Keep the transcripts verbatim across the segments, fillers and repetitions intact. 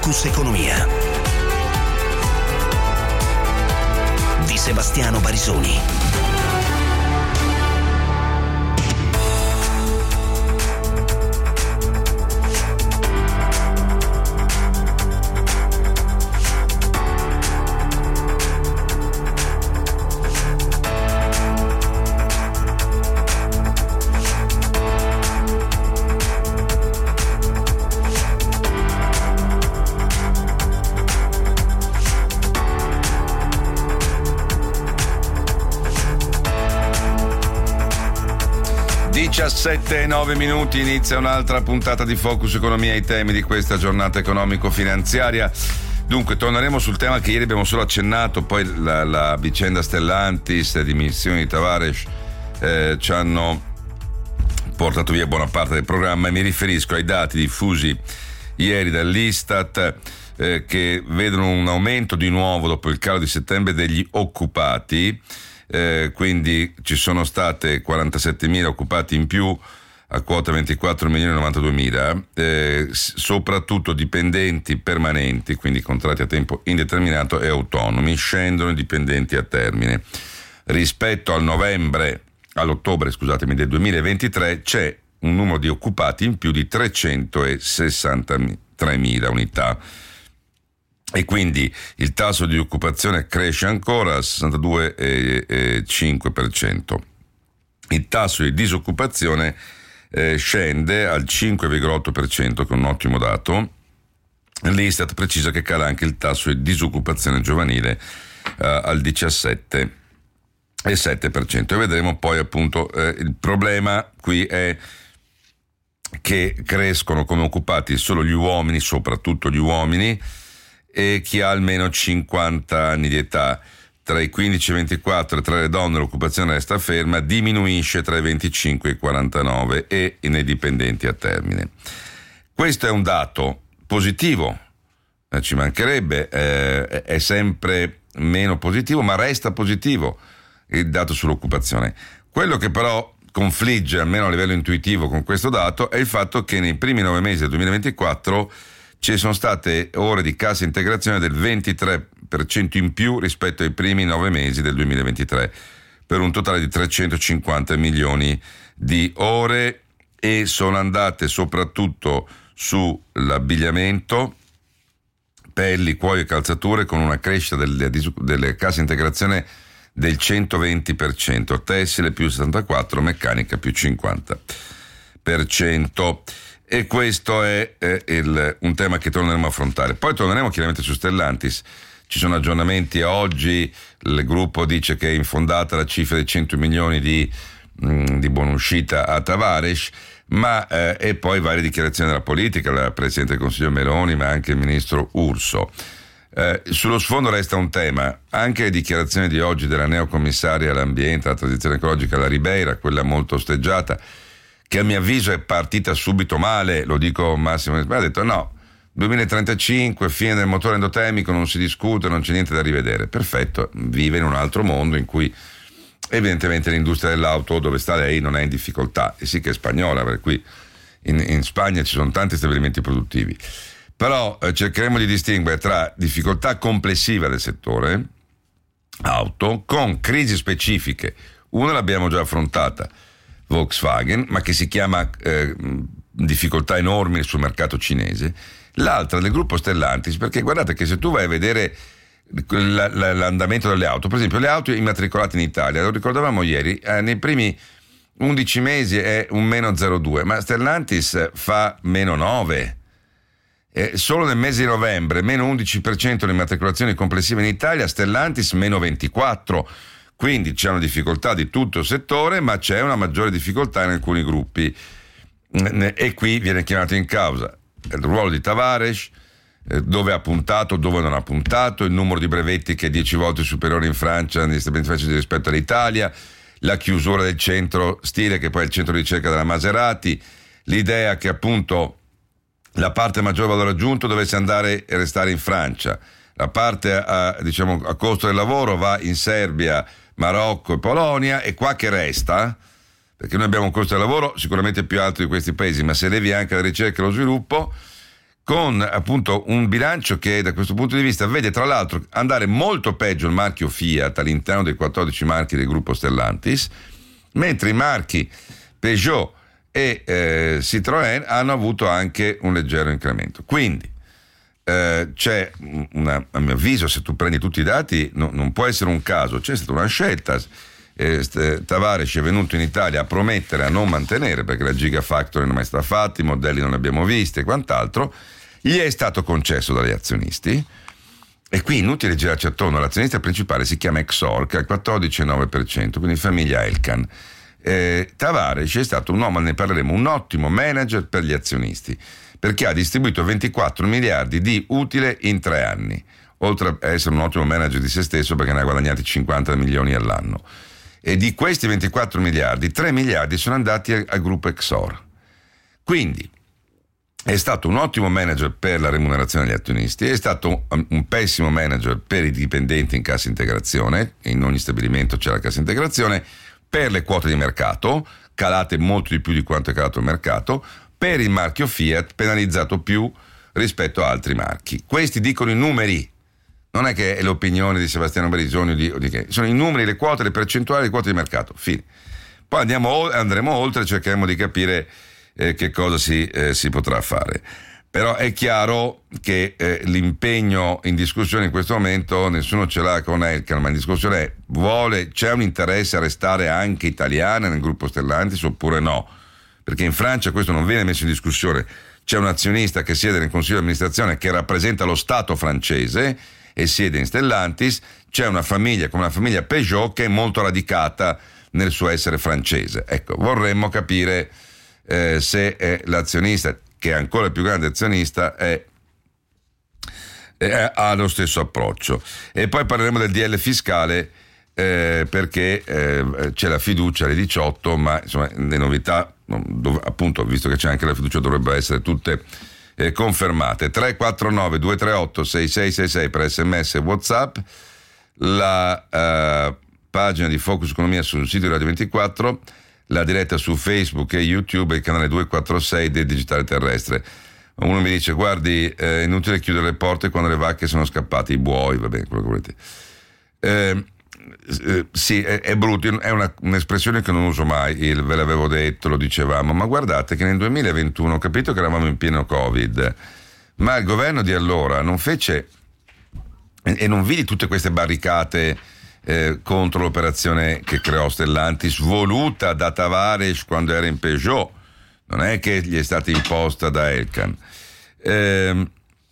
Focus Economia di Sebastiano Barisoni. diciassette e nove minuti, inizia un'altra puntata di Focus Economia, i temi di questa giornata economico-finanziaria. Dunque, torneremo sul tema che ieri abbiamo solo accennato, poi la, la vicenda Stellantis, le dimissioni di Tavares eh, ci hanno portato via buona parte del programma, e mi riferisco ai dati diffusi ieri dall'Istat eh, che vedono un aumento di nuovo dopo il calo di settembre degli occupati. Eh, quindi ci sono state quarantasettemila occupati in più a quota ventiquattro milioni e novantaduemila, eh, soprattutto dipendenti permanenti, quindi contratti a tempo indeterminato, e autonomi. Scendono i dipendenti a termine. Rispetto al novembre, all'ottobre, scusatemi, del duemilaventitré c'è un numero di occupati in più di trecentosessantatremila unità. E quindi il tasso di occupazione cresce ancora al sessantadue virgola cinque per cento. Il tasso di disoccupazione eh, scende al cinque virgola otto per cento, che è un ottimo dato. L'Istat precisa che cala anche il tasso di disoccupazione giovanile eh, al diciassette virgola sette per cento. E vedremo poi, appunto, eh, il problema qui è che crescono come occupati solo gli uomini, soprattutto gli uomini, e chi ha almeno cinquanta anni di età. Tra i quindici e i ventiquattro e tra le donne l'occupazione resta ferma, diminuisce tra i venticinque e i quarantanove e nei dipendenti a termine. Questo è un dato positivo, eh, ci mancherebbe, eh, è sempre meno positivo, ma resta positivo il dato sull'occupazione. Quello che però confligge, almeno a livello intuitivo, con questo dato è il fatto che nei primi nove mesi del duemilaventiquattro ci sono state ore di cassa integrazione del ventitré per cento in più rispetto ai primi nove mesi del duemilaventitré, per un totale di trecentocinquanta milioni di ore, e sono andate soprattutto sull'abbigliamento, pelli, cuoio e calzature, con una crescita delle, delle casse integrazione del centoventi per cento, tessile più sessantaquattro, meccanica più cinquanta per cento. E questo è eh, il, un tema che torneremo a affrontare. Poi torneremo chiaramente su Stellantis. Ci sono aggiornamenti a oggi, il gruppo dice che è infondata la cifra di cento milioni di, mh, di buonuscita a Tavares, ma eh, e poi varie dichiarazioni della politica, la Presidente del Consiglio Meloni, ma anche il Ministro Urso. Eh, sullo sfondo resta un tema, anche le dichiarazioni di oggi della neocommissaria all'ambiente, alla transizione ecologica, la Ribeira, quella molto osteggiata, che a mio avviso è partita subito male, lo dico Massimo, ha detto no, duemilatrentacinque, fine del motore endotermico, non si discute, non c'è niente da rivedere. Perfetto, vive in un altro mondo in cui evidentemente l'industria dell'auto, dove sta lei, non è in difficoltà, e sì che è spagnola, perché qui in, in Spagna ci sono tanti stabilimenti produttivi. Però eh, cercheremo di distinguere tra difficoltà complessiva del settore auto con crisi specifiche. Una l'abbiamo già affrontata, Volkswagen, ma che si chiama eh, difficoltà enormi sul mercato cinese. L'altra del gruppo Stellantis, perché guardate che se tu vai a vedere la, la, l'andamento delle auto, per esempio le auto immatricolate in Italia, lo ricordavamo ieri, eh, nei primi undici mesi è un meno zero virgola due, ma Stellantis fa meno nove. Eh, solo nel mese di novembre meno undici per cento le immatricolazioni complessive in Italia, Stellantis meno ventiquattro. Quindi c'è una difficoltà di tutto il settore, ma c'è una maggiore difficoltà in alcuni gruppi, e qui viene chiamato in causa il ruolo di Tavares, dove ha puntato, dove non ha puntato, il numero di brevetti che è dieci volte superiore in Francia negli stabilimenti francesi rispetto all'Italia, la chiusura del centro stile, che poi è il centro di ricerca della Maserati, l'idea che appunto la parte maggiore valore aggiunto dovesse andare e restare in Francia, la parte a, diciamo, a costo del lavoro va in Serbia, Marocco e Polonia, e qua che resta, perché noi abbiamo un costo del lavoro sicuramente più alto di questi paesi, ma se levi anche la ricerca e lo sviluppo, con appunto un bilancio che da questo punto di vista vede tra l'altro andare molto peggio il marchio Fiat all'interno dei quattordici marchi del gruppo Stellantis, mentre i marchi Peugeot e eh, Citroën hanno avuto anche un leggero incremento. Quindi eh, c'è una, a mio avviso, se tu prendi tutti i dati, no, non può essere un caso, c'è stata una scelta. Eh, Tavares è venuto in Italia a promettere, a non mantenere, perché la Gigafactory non è mai stata fatta, i modelli non li abbiamo visti e quant'altro. Gli è stato concesso dagli azionisti e qui inutile girarci attorno. L'azionista principale si chiama Exor, che ha il quattordici virgola nove per cento, quindi famiglia Elkann. eh, Tavares è stato un uomo, ne parleremo, un ottimo manager per gli azionisti, perché ha distribuito ventiquattro miliardi di utile in tre anni, oltre a essere un ottimo manager di se stesso perché ne ha guadagnati cinquanta milioni all'anno. E di questi ventiquattro miliardi, tre miliardi sono andati al gruppo Exor. Quindi è stato un ottimo manager per la remunerazione degli azionisti, è stato un pessimo manager per i dipendenti in cassa integrazione, in ogni stabilimento c'è la cassa integrazione, per le quote di mercato, calate molto di più di quanto è calato il mercato, per il marchio Fiat, penalizzato più rispetto a altri marchi. Questi dicono i numeri, non è che è l'opinione di Sebastiano Barisoni o di, o di che, sono i numeri, le quote, le percentuali, le quote di mercato, fine. Poi andiamo, andremo oltre, cercheremo di capire Eh, che cosa si, eh, si potrà fare. Però è chiaro che eh, l'impegno in discussione in questo momento nessuno ce l'ha con Elkann, ma in discussione è, vuole, c'è un interesse a restare anche italiana nel gruppo Stellantis oppure no? Perché in Francia questo non viene messo in discussione, c'è un azionista che siede nel consiglio di amministrazione che rappresenta lo Stato francese e siede in Stellantis, c'è una famiglia come la famiglia Peugeot che è molto radicata nel suo essere francese. Ecco, vorremmo capire Eh, se è l'azionista, che è ancora il più grande azionista, è, è, ha lo stesso approccio. E poi parleremo del D L fiscale eh, perché eh, c'è la fiducia alle diciotto, ma insomma le novità, dov- appunto, visto che c'è anche la fiducia, dovrebbero essere tutte eh, confermate. tre quattro nove due tre otto sei sei sei sei per sms e WhatsApp, la eh, pagina di Focus Economia sul sito di Radio ventiquattro, la diretta su Facebook e YouTube e il canale duecentoquarantasei del Digitale Terrestre. Uno mi dice, guardi, è inutile chiudere le porte quando le vacche sono scappate, i buoi, va bene, quello che volete. Eh, eh, sì, è, è brutto, è una, un'espressione che non uso mai, il, ve l'avevo detto, lo dicevamo, ma guardate che nel duemilaventuno ho capito che eravamo in pieno Covid, ma il governo di allora non fece, e, e non vidi tutte queste barricate Eh, contro l'operazione che creò Stellantis, voluta da Tavares quando era in Peugeot, non è che gli è stata imposta da Elkann. Eh,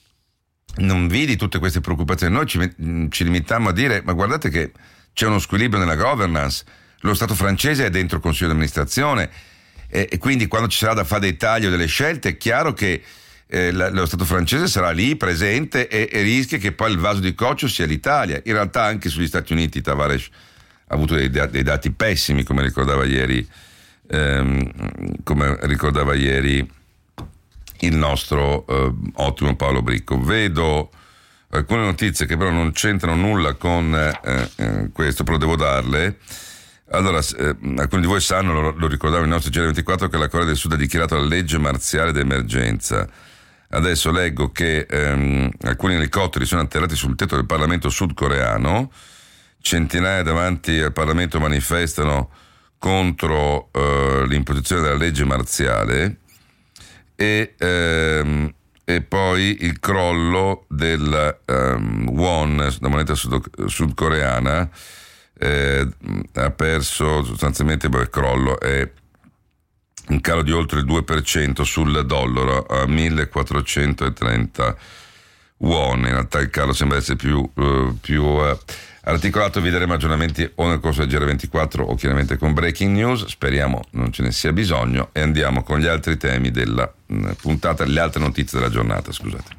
non vidi tutte queste preoccupazioni. Noi ci, ci limitammo a dire, ma guardate che c'è uno squilibrio nella governance, lo Stato francese è dentro il consiglio di amministrazione e, e quindi quando ci sarà da fare dei tagli o delle scelte è chiaro che Eh, la, lo Stato francese sarà lì presente e, e rischia che poi il vaso di coccio sia l'Italia. In realtà anche sugli Stati Uniti Tavares ha avuto dei, dei dati pessimi, come ricordava ieri ehm, come ricordava ieri il nostro eh, ottimo Paolo Bricco. Vedo alcune notizie che però non c'entrano nulla con eh, eh, questo, però devo darle. Allora, eh, alcuni di voi sanno, lo, lo ricordavo il nostro G R ventiquattro, che la Corea del Sud ha dichiarato la legge marziale d'emergenza. Adesso leggo che ehm, alcuni elicotteri sono atterrati sul tetto del Parlamento sudcoreano, centinaia davanti al Parlamento manifestano contro eh, l'imposizione della legge marziale e, ehm, e poi il crollo del um, won, la moneta sud- sudcoreana, eh, ha perso sostanzialmente, beh, il crollo è un calo di oltre il due per cento sul dollaro a millequattrocentotrenta won. In realtà il calo sembra essere più, uh, più uh, articolato. Vi daremo aggiornamenti o nel corso del G R ventiquattro o chiaramente con breaking news, speriamo non ce ne sia bisogno, e andiamo con gli altri temi della mh, puntata, le altre notizie della giornata, scusate.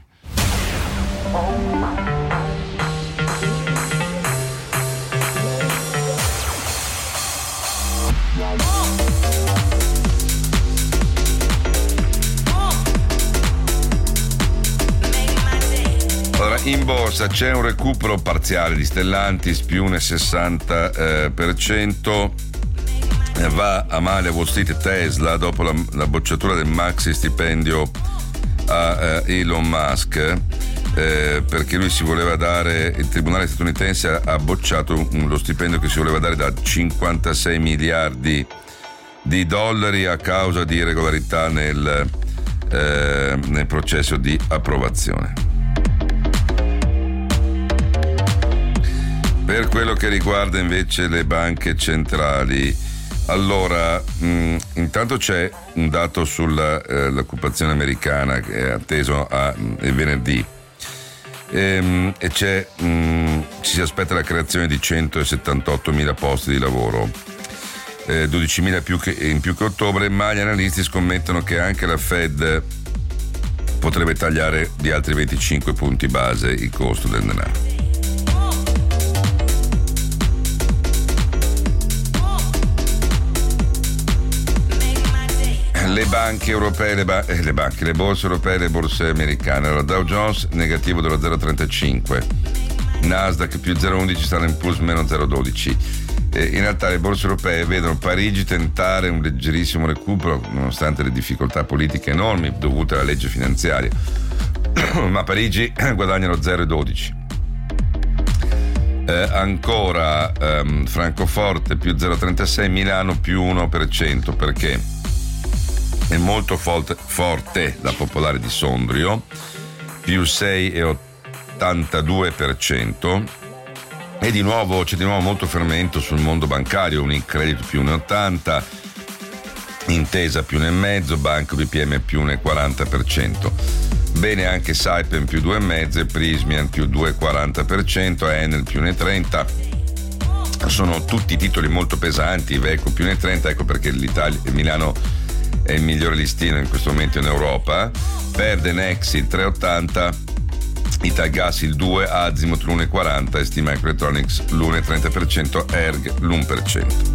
In borsa c'è un recupero parziale di Stellantis, più uno virgola sessanta per cento. Va a male a Wall Street Tesla dopo la, la bocciatura del maxi stipendio a eh, Elon Musk, eh, perché lui si voleva dare, il tribunale statunitense ha, ha bocciato un, lo stipendio che si voleva dare da cinquantasei miliardi di dollari a causa di irregolarità nel, eh, nel processo di approvazione. Per quello che riguarda invece le banche centrali, allora, mh, intanto c'è un dato sull'occupazione eh, americana che è atteso a, mh, il venerdì e, e c'è, mh, ci si aspetta la creazione di centosettantottomila posti di lavoro, eh, dodicimila più che, in più che ottobre, ma gli analisti scommettono che anche la Fed potrebbe tagliare di altri venticinque punti base il costo del denaro. Le banche europee, le, ba- eh, le banche, le borse europee e le borse americane. Allora, Dow Jones negativo dello zero virgola trentacinque, Nasdaq più zero virgola undici, Standard and Poor's meno zero virgola dodici. Eh, in realtà le borse europee vedono Parigi tentare un leggerissimo recupero nonostante le difficoltà politiche enormi dovute alla legge finanziaria, ma Parigi guadagna lo zero virgola dodici. Eh, ancora ehm, Francoforte più zero virgola trentasei, Milano più uno per cento, perché è molto forte, forte la Popolare di Sondrio, più sei virgola ottantadue per cento, e di nuovo c'è di nuovo molto fermento sul mondo bancario, Unicredit più uno virgola ottanta, Intesa più uno virgola cinque, Banco B P M più uno virgola quaranta per cento. Bene anche Saipem più due virgola cinque, Prismian più due virgola quaranta per cento, Enel più uno virgola trenta. Sono tutti titoli molto pesanti, Iveco più uno virgola trenta, ecco perché l'Italia, Milano è il migliore listino in questo momento in Europa. Perde Nexi il tre virgola ottanta, Italgas il due, Azimut l'uno virgola quaranta e Steam Microelectronics l'uno virgola trenta per cento, Erg l'uno per cento.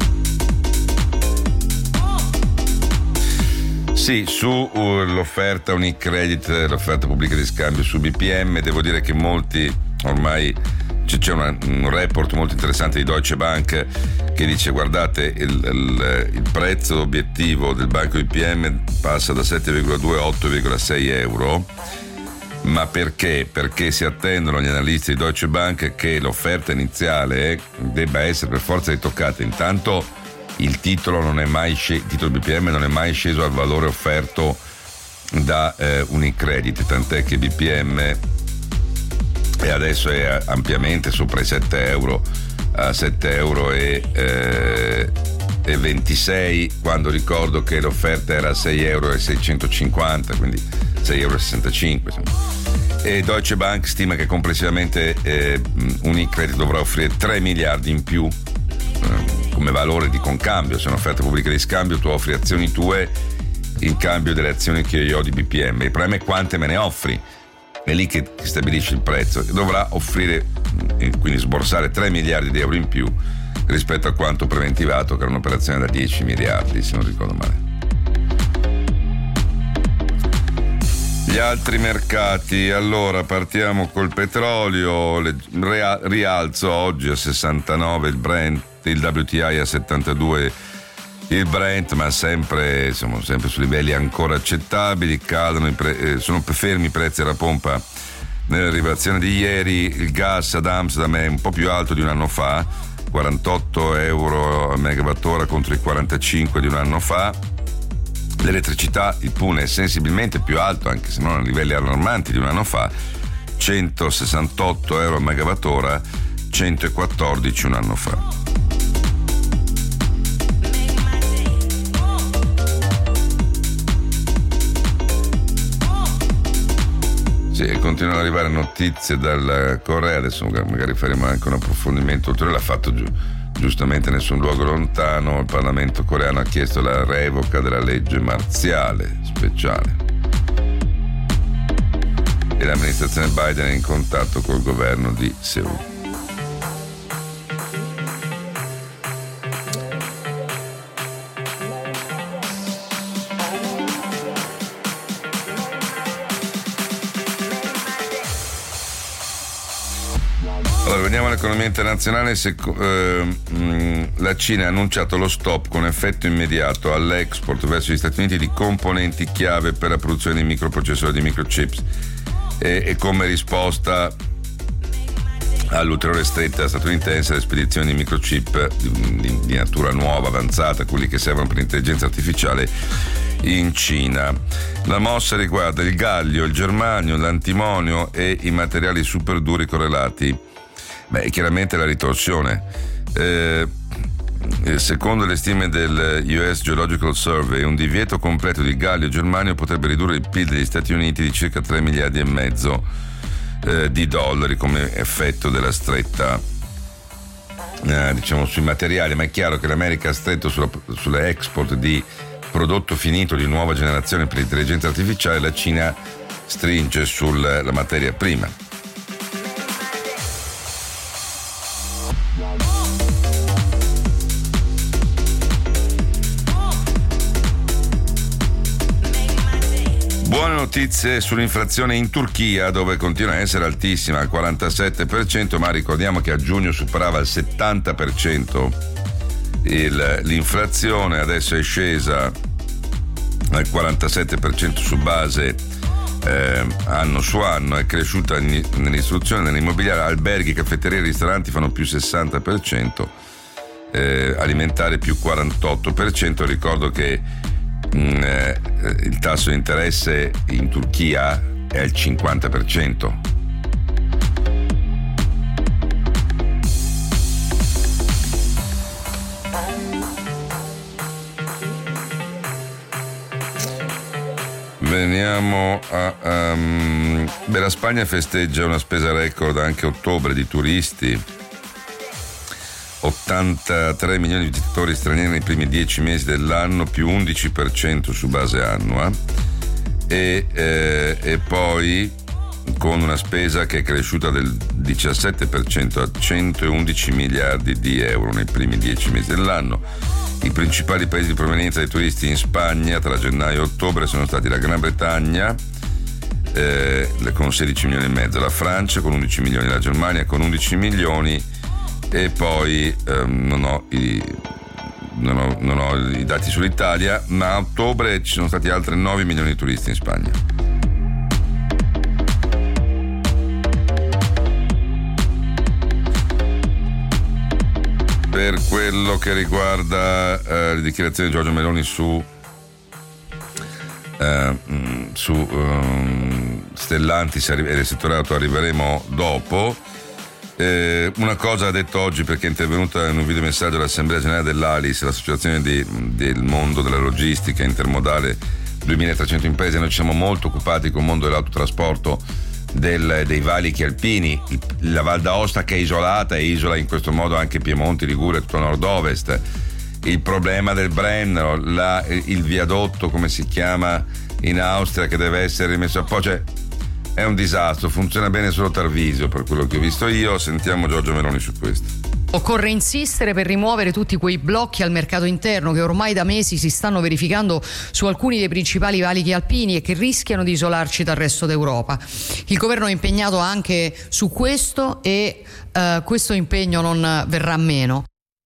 Sì, sull'offerta uh, Unicredit, l'offerta pubblica di scambio su B P M, devo dire che molti ormai c'è una, un report molto interessante di Deutsche Bank che dice: guardate, il, il, il prezzo obiettivo del Banco B P M passa da sette virgola due a otto virgola sei euro. Ma perché? Perché si attendono gli analisti di Deutsche Bank che l'offerta iniziale debba essere per forza ritoccata. Intanto il titolo non è mai sceso, il titolo B P M non è mai sceso al valore offerto da eh, Unicredit, tant'è che B P M e adesso è ampiamente sopra i sette euro, a sette euro e, eh, e ventisei, quando ricordo che l'offerta era a sei euro e seicentocinquanta, quindi sei euro e sessantacinque. E Deutsche Bank stima che complessivamente eh, Unicredit dovrà offrire tre miliardi in più eh, come valore di concambio. Se è un'offerta pubblica di scambio, tu offri azioni tue in cambio delle azioni che io ho di B P M. Il problema è quante me ne offri. È lì che stabilisce il prezzo. Dovrà offrire, quindi sborsare tre miliardi di euro in più rispetto a quanto preventivato, che era un'operazione da dieci miliardi, se non ricordo male. Gli altri mercati, allora partiamo col petrolio, rialzo oggi a sessantanove il Brent, il W T I a settantadue il Brent, ma sempre, insomma, sempre su livelli ancora accettabili. Cadono i pre- eh, sono fermi i prezzi alla pompa nella rilevazione di ieri. Il gas ad Amsterdam è un po' più alto di un anno fa, quarantotto euro a megawattora contro i quarantacinque di un anno fa. L'elettricità, il P U N, è sensibilmente più alto, anche se non a livelli allarmanti, di un anno fa, centosessantotto euro a megawattora, centoquattordici un anno fa. Sì, continuano ad arrivare notizie dalla Corea, adesso magari faremo anche un approfondimento ulteriore. L'ha fatto giù, giustamente nessun luogo lontano. Il Parlamento coreano ha chiesto la revoca della legge marziale speciale e l'amministrazione Biden è in contatto col governo di Seul. Allora, veniamo all'economia internazionale. Se, eh, mh, la Cina ha annunciato lo stop con effetto immediato all'export verso gli Stati Uniti di componenti chiave per la produzione di microprocessori di microchips e, e come risposta all'ulteriore stretta statunitense alle spedizioni di microchip di, di, di natura nuova, avanzata, quelli che servono per l'intelligenza artificiale in Cina. La mossa riguarda il gallio, il germanio, l'antimonio e i materiali super duri correlati. Beh, chiaramente la ritorsione. Eh, secondo le stime del U S Geological Survey, un divieto completo di gallio e germanio potrebbe ridurre il P I L degli Stati Uniti di circa tre miliardi e mezzo Eh, di dollari come effetto della stretta eh, diciamo sui materiali, ma è chiaro che l'America ha stretto sulla, sulle export di prodotto finito di nuova generazione per l'intelligenza artificiale, la Cina stringe sulla materia prima. Buone notizie sull'inflazione in Turchia, dove continua a essere altissima al quarantasette per cento, ma ricordiamo che a giugno superava il settanta per cento il, l'inflazione, adesso è scesa al quarantasette per cento su base eh, anno su anno, è cresciuta in, nell'istruzione, nell'immobiliare, alberghi, caffetterie e ristoranti fanno più sessanta per cento, eh, alimentare più quarantotto per cento. Ricordo che Mm, eh, il tasso di interesse in Turchia è al cinquanta per cento. Veniamo a um, beh, la Spagna festeggia una spesa record anche a ottobre di turisti. ottantatré milioni di visitatori stranieri nei primi dieci mesi dell'anno, più undici per cento su base annua, e, eh, e poi con una spesa che è cresciuta del diciassette per cento a centoundici miliardi di euro nei primi dieci mesi dell'anno. I principali paesi di provenienza dei turisti in Spagna tra gennaio e ottobre sono stati la Gran Bretagna eh, con sedici milioni e mezzo, la Francia con undici milioni, la Germania con undici milioni, e poi ehm, non, ho i, non, ho, non ho i dati sull'Italia, ma a ottobre ci sono stati altri nove milioni di turisti in Spagna. Per quello che riguarda eh, le dichiarazioni di Giorgia Meloni su eh, su um, Stellantis e del settore auto arriveremo dopo. Eh, una cosa ha detto oggi, perché è intervenuta in un videomessaggio all'Assemblea Generale dell'A L I S, l'associazione di, del mondo della logistica intermodale, duemilatrecento imprese. Noi ci siamo molto occupati con il mondo dell'autotrasporto del, dei valichi alpini, la Val d'Aosta che è isolata e isola in questo modo anche Piemonte, Liguria, tutto nord-ovest, il problema del Brennero, la, il viadotto come si chiama in Austria che deve essere rimesso a posto, cioè è un disastro, funziona bene solo Tarvisio per quello che ho visto io. Sentiamo Giorgia Meloni su questo. Occorre insistere per rimuovere tutti quei blocchi al mercato interno che ormai da mesi si stanno verificando su alcuni dei principali valichi alpini e che rischiano di isolarci dal resto d'Europa. Il governo è impegnato anche su questo e uh, questo impegno non verrà meno.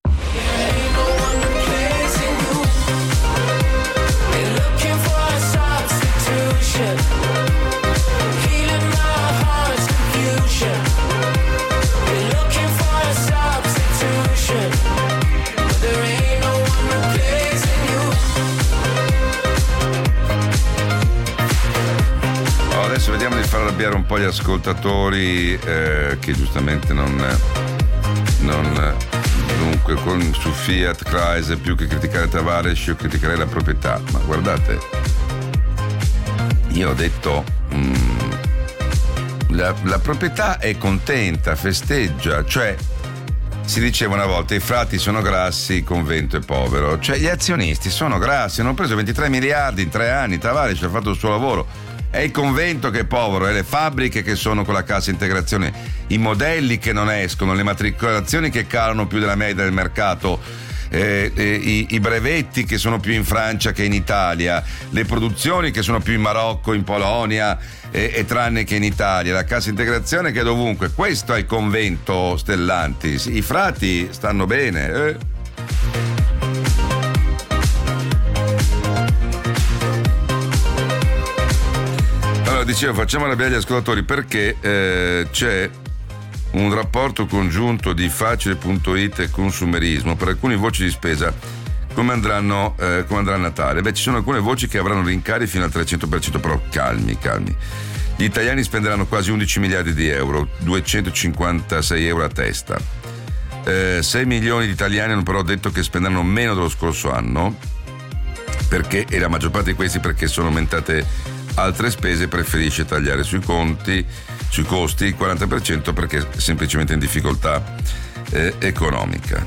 Adesso vediamo di far arrabbiare un po' gli ascoltatori eh, che giustamente non, non dunque con, su Fiat Chrysler, più che criticare Tavares io criticherei la proprietà. Ma guardate, io ho detto mm, la, la proprietà è contenta, festeggia, cioè si diceva una volta i frati sono grassi, il convento è povero, cioè gli azionisti sono grassi, hanno preso ventitré miliardi in tre anni, Tavares ha fatto il suo lavoro. È il convento che è povero, è le fabbriche che sono con la cassa integrazione, i modelli che non escono, le matricolazioni che calano più della media del mercato, eh, eh, i, i brevetti che sono più in Francia che in Italia, le produzioni che sono più in Marocco, in Polonia e, e tranne che in Italia, la cassa integrazione che è dovunque. Questo è il convento Stellantis, i frati stanno bene. Eh. dicevo, facciamo arrabbiare gli ascoltatori perché eh, c'è un rapporto congiunto di Facile punto it e Consumerismo per alcune voci di spesa. Come andranno eh, come andrà a Natale? Beh, ci sono alcune voci che avranno rincari fino al trecento per cento, però calmi, calmi. Gli italiani spenderanno quasi undici miliardi di euro, duecentocinquantasei euro a testa. Eh, sei milioni di italiani hanno però detto che spenderanno meno dello scorso anno, perché, e la maggior parte di questi perché sono aumentate altre spese, preferisce tagliare sui conti, sui costi, il quaranta per cento perché è semplicemente in difficoltà eh, economica.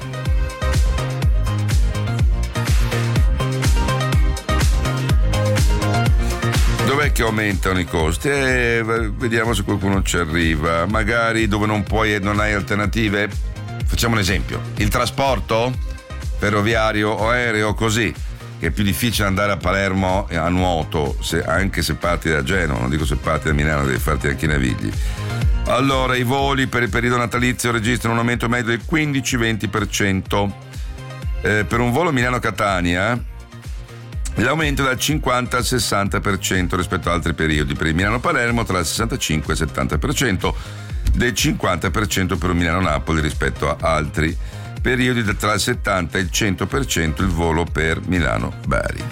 Dov'è che aumentano i costi? Eh, vediamo se qualcuno ci arriva. Magari dove non puoi e non hai alternative. Facciamo un esempio: il trasporto ferroviario o aereo, così, che è più difficile andare a Palermo a nuoto, se, anche se parti da Genova, non dico se parti da Milano, devi farti anche i navigli. Allora, i voli per il periodo natalizio registrano un aumento medio del quindici venti per cento. Eh, per un volo Milano-Catania l'aumento è dal cinquanta al sessanta per cento rispetto ad altri periodi. Per il Milano-Palermo tra il sessantacinque e il settanta per cento, del cinquanta per cento per un Milano-Napoli rispetto a altri periodi, tra il settanta e il cento per cento il volo per Milano-Bari.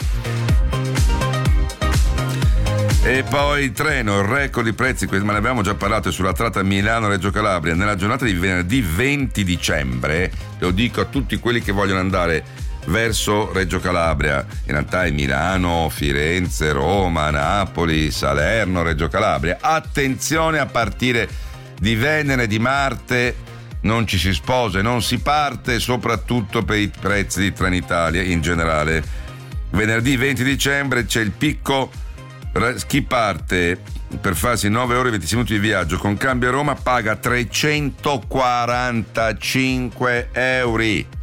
E poi il treno, il record di prezzi, ma ne abbiamo già parlato, sulla tratta Milano-Reggio Calabria nella giornata di venerdì venti dicembre. Lo dico a tutti quelli che vogliono andare verso Reggio Calabria, in realtà è Milano, Firenze, Roma, Napoli, Salerno, Reggio Calabria. Attenzione, a partire di Venere, di Marte non ci si sposa e non si parte, soprattutto per i prezzi di Trenitalia in generale. Venerdì venti dicembre c'è il picco. Chi parte per farsi nove ore e ventisei minuti di viaggio con cambio a Roma paga trecentoquarantacinque euro.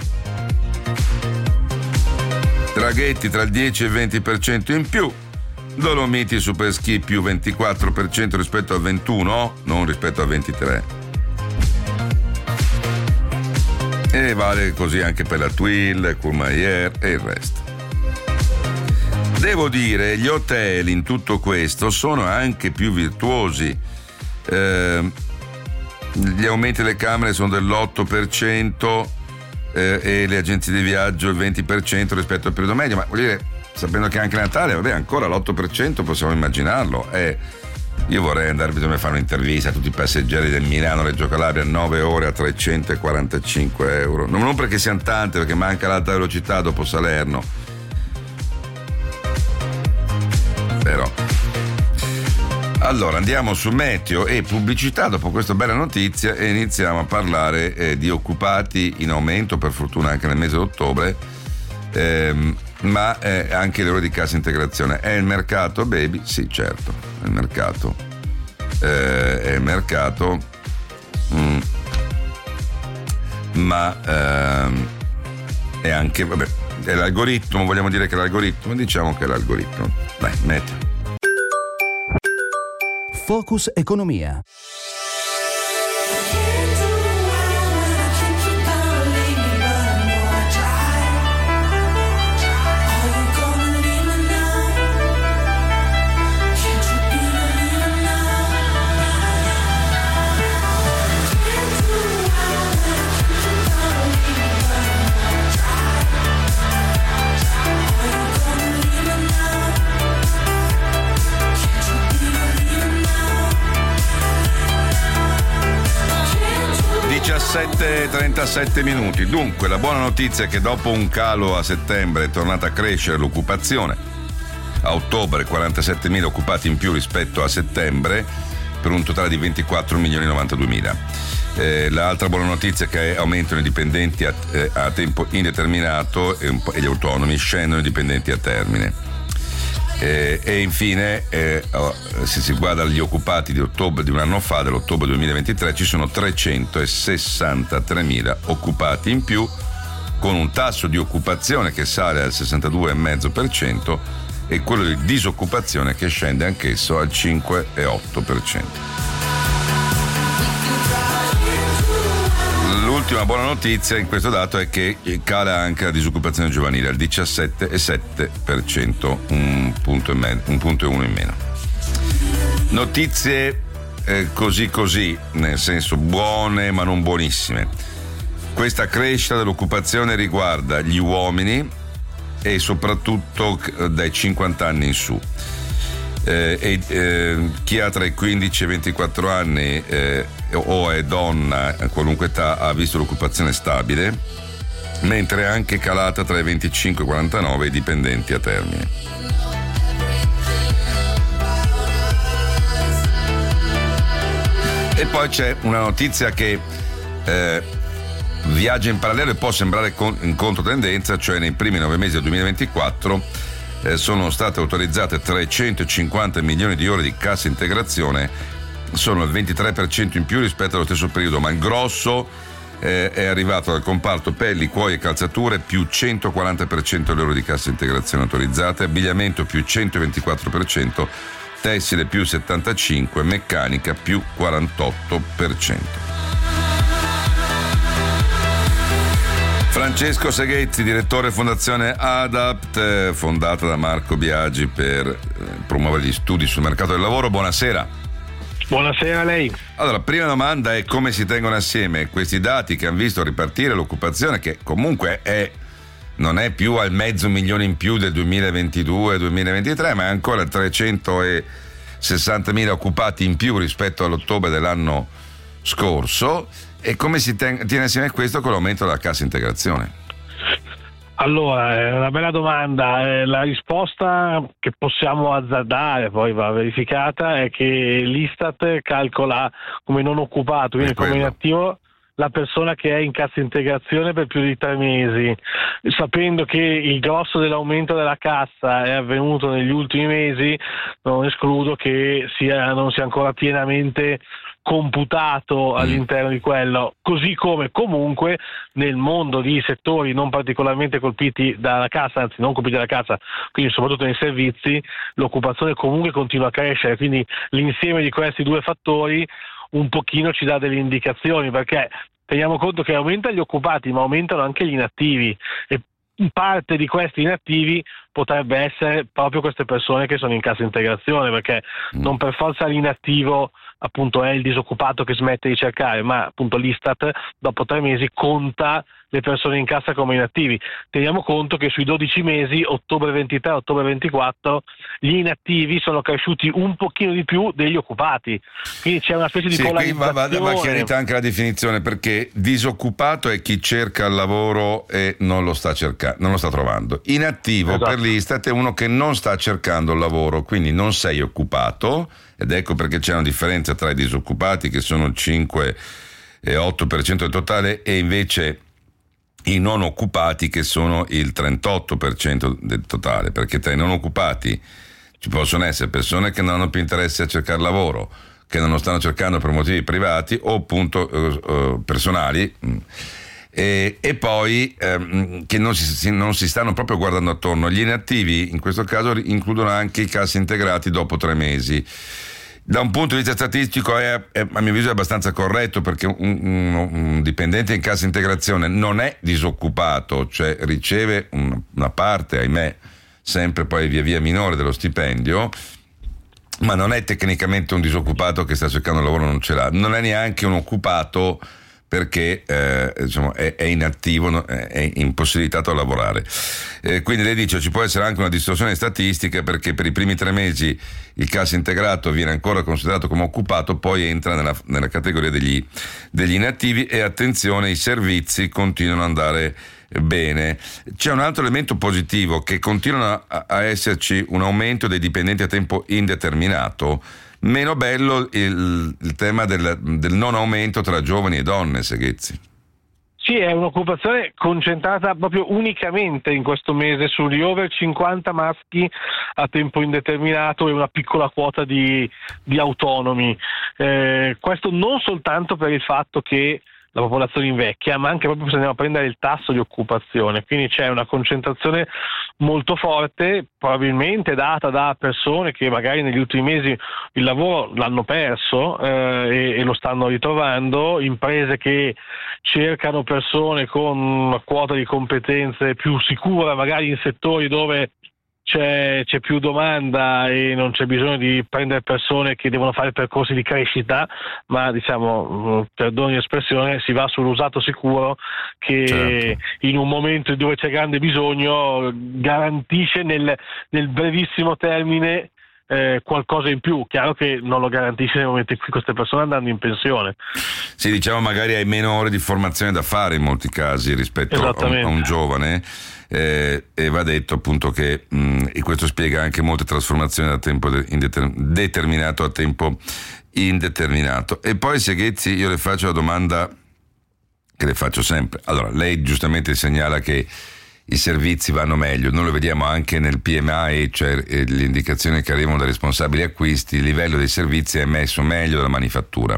Traghetti tra il dieci e il venti per cento in più. Dolomiti Super Ski più ventiquattro per cento rispetto al ventuno, non rispetto al ventitré. E vale così anche per la Twill, Courmayeur e il resto. Devo dire, gli hotel in tutto questo sono anche più virtuosi. Eh, gli aumenti delle camere sono dell'otto per cento eh, e le agenzie di viaggio il venti per cento rispetto al periodo medio, ma vuol dire, sapendo che anche Natale, vabbè, ancora l'otto per cento possiamo immaginarlo. Eh, io vorrei andare, bisogna fare un'intervista a tutti i passeggeri del Milano-Reggio Calabria, nove ore a trecentoquarantacinque euro. Non, non perché siano tante, perché manca l'alta velocità dopo Salerno. Però allora andiamo su meteo e pubblicità dopo questa bella notizia e iniziamo a parlare eh, di occupati in aumento, per fortuna anche nel mese d'ottobre, ehm, ma eh, anche le ore di cassa integrazione. È il mercato, baby? Sì, certo, è il mercato, eh, è il mercato, mm, ma ehm, è anche, vabbè, è l'algoritmo, vogliamo dire che è l'algoritmo? Diciamo che è l'algoritmo. Dai, metti. Focus Economia. diciassette e trentasette minuti. Dunque, la buona notizia è che dopo un calo a settembre è tornata a crescere l'occupazione. A ottobre quarantasettemila occupati in più rispetto a settembre, per un totale di ventiquattro milioni e novantaduemila. Eh, l'altra buona notizia è che aumentano i dipendenti a, eh, a tempo indeterminato e, un po', e gli autonomi, scendono i dipendenti a termine. Eh, e infine, eh, oh, se si guarda gli occupati di ottobre di un anno fa, dell'ottobre duemilaventitré, ci sono trecentosessantatremila occupati in più, con un tasso di occupazione che sale al sessantadue virgola cinque per cento e quello di disoccupazione che scende anch'esso al cinque virgola otto per cento. L'ultima buona notizia in questo dato è che cala anche la disoccupazione giovanile al diciassette virgola sette per cento, un punto e uno in meno. Notizie eh, così così, nel senso buone ma non buonissime. Questa crescita dell'occupazione riguarda gli uomini e soprattutto dai cinquanta anni in su. Eh, e, eh, chi ha tra i quindici e i ventiquattro anni eh, o è donna a qualunque età ha visto l'occupazione stabile, mentre è anche calata tra i venticinque e i quarantanove i dipendenti a termine. E poi c'è una notizia che eh, viaggia in parallelo e può sembrare con, in controtendenza, cioè nei primi nove mesi del duemilaventiquattro eh, sono state autorizzate trecentocinquanta milioni di ore di cassa integrazione, sono il ventitré per cento in più rispetto allo stesso periodo, ma il grosso eh, è arrivato dal comparto pelli, cuoio e calzature, più centoquaranta per cento le ore di cassa integrazione autorizzate, abbigliamento più centoventiquattro per cento, tessile più settantacinque, meccanica più quarantotto per cento. Francesco Seghezzi, direttore Fondazione Adapt, fondata da Marco Biagi per eh, promuovere gli studi sul mercato del lavoro. Buonasera. Buonasera a lei. Allora, prima domanda è come si tengono assieme questi dati che hanno visto ripartire l'occupazione, che comunque è non è più al mezzo milione in più del duemilaventidue duemilaventitré, ma è ancora trecentosessantamila occupati in più rispetto all'ottobre dell'anno scorso, e come si ten- tiene assieme questo con l'aumento della cassa integrazione? Allora, è una bella domanda. La risposta che possiamo azzardare, poi va verificata, è che l'Istat calcola come non occupato, quindi come inattivo, la persona che è in cassa integrazione per più di tre mesi, sapendo che il grosso dell'aumento della cassa è avvenuto negli ultimi mesi, non escludo che sia, non sia ancora pienamente computato all'interno di quello, così come comunque nel mondo di settori non particolarmente colpiti dalla cassa, anzi non colpiti dalla cassa, quindi soprattutto nei servizi, l'occupazione comunque continua a crescere, quindi l'insieme di questi due fattori un pochino ci dà delle indicazioni, perché teniamo conto che aumentano gli occupati ma aumentano anche gli inattivi, e parte di questi inattivi potrebbe essere proprio queste persone che sono in cassa integrazione, perché non per forza l'inattivo appunto è il disoccupato che smette di cercare, ma appunto l'Istat dopo tre mesi conta le persone in cassa come inattivi. Teniamo conto che sui dodici mesi, ottobre ventitré, ottobre ventiquattro, gli inattivi sono cresciuti un pochino di più degli occupati, quindi c'è una specie di sì, polarizzazione. Va, va, va chiarita anche la definizione, perché disoccupato è chi cerca il lavoro e non lo sta cercando, non lo sta trovando. Inattivo, esatto, per l'Istat è uno che non sta cercando il lavoro, quindi non sei occupato, ed ecco perché c'è una differenza tra i disoccupati, che sono il cinque e otto per cento del totale, e invece i non occupati, che sono il trentotto per cento del totale, perché tra i non occupati ci possono essere persone che non hanno più interesse a cercare lavoro, che non lo stanno cercando per motivi privati o appunto eh, eh, personali, e, e poi ehm, che non si, non si stanno proprio guardando attorno. Gli inattivi in questo caso includono anche i cassi integrati dopo tre mesi. Da un punto di vista statistico è, è a mio avviso è abbastanza corretto, perché un, un, un dipendente in cassa integrazione non è disoccupato, cioè riceve un, una parte, ahimè, sempre poi via via minore dello stipendio, ma non è tecnicamente un disoccupato che sta cercando un lavoro e non ce l'ha, non è neanche un occupato perché eh, diciamo, è, è inattivo, è impossibilitato a lavorare. Eh, quindi lei dice ci può essere anche una distorsione statistica, perché per i primi tre mesi il cassa integrato viene ancora considerato come occupato, poi entra nella, nella categoria degli, degli inattivi, e attenzione, i servizi continuano ad andare bene. C'è un altro elemento positivo, che continua a, a esserci un aumento dei dipendenti a tempo indeterminato. Meno bello il, il tema del, del non aumento tra giovani e donne, Seghezzi. Sì, è un'occupazione concentrata proprio unicamente in questo mese sugli over cinquanta maschi a tempo indeterminato e una piccola quota di, di autonomi. Eh, questo non soltanto per il fatto che la popolazione invecchia, ma anche proprio se andiamo a prendere il tasso di occupazione, quindi c'è una concentrazione molto forte, probabilmente data da persone che magari negli ultimi mesi il lavoro l'hanno perso eh, e, e lo stanno ritrovando, imprese che cercano persone con una quota di competenze più sicura, magari in settori dove c'è, c'è più domanda e non c'è bisogno di prendere persone che devono fare percorsi di crescita, ma diciamo, perdoni l'espressione, si va sull'usato sicuro che certo. in un momento dove c'è grande bisogno garantisce nel, nel brevissimo termine Eh, qualcosa in più. Chiaro che non lo garantisce nel momento in cui queste persone andranno in pensione. Sì, diciamo magari hai meno ore di formazione da fare in molti casi rispetto a un, a un giovane, eh, e va detto appunto che mh, e questo spiega anche molte trasformazioni da tempo de- indeter- determinato a tempo indeterminato. E poi Seghezzi, io le faccio la domanda che le faccio sempre. Allora, lei giustamente segnala che i servizi vanno meglio, noi lo vediamo anche nel P M I, cioè le indicazioni che arrivano dai responsabili acquisti, il livello dei servizi è messo meglio della manifattura.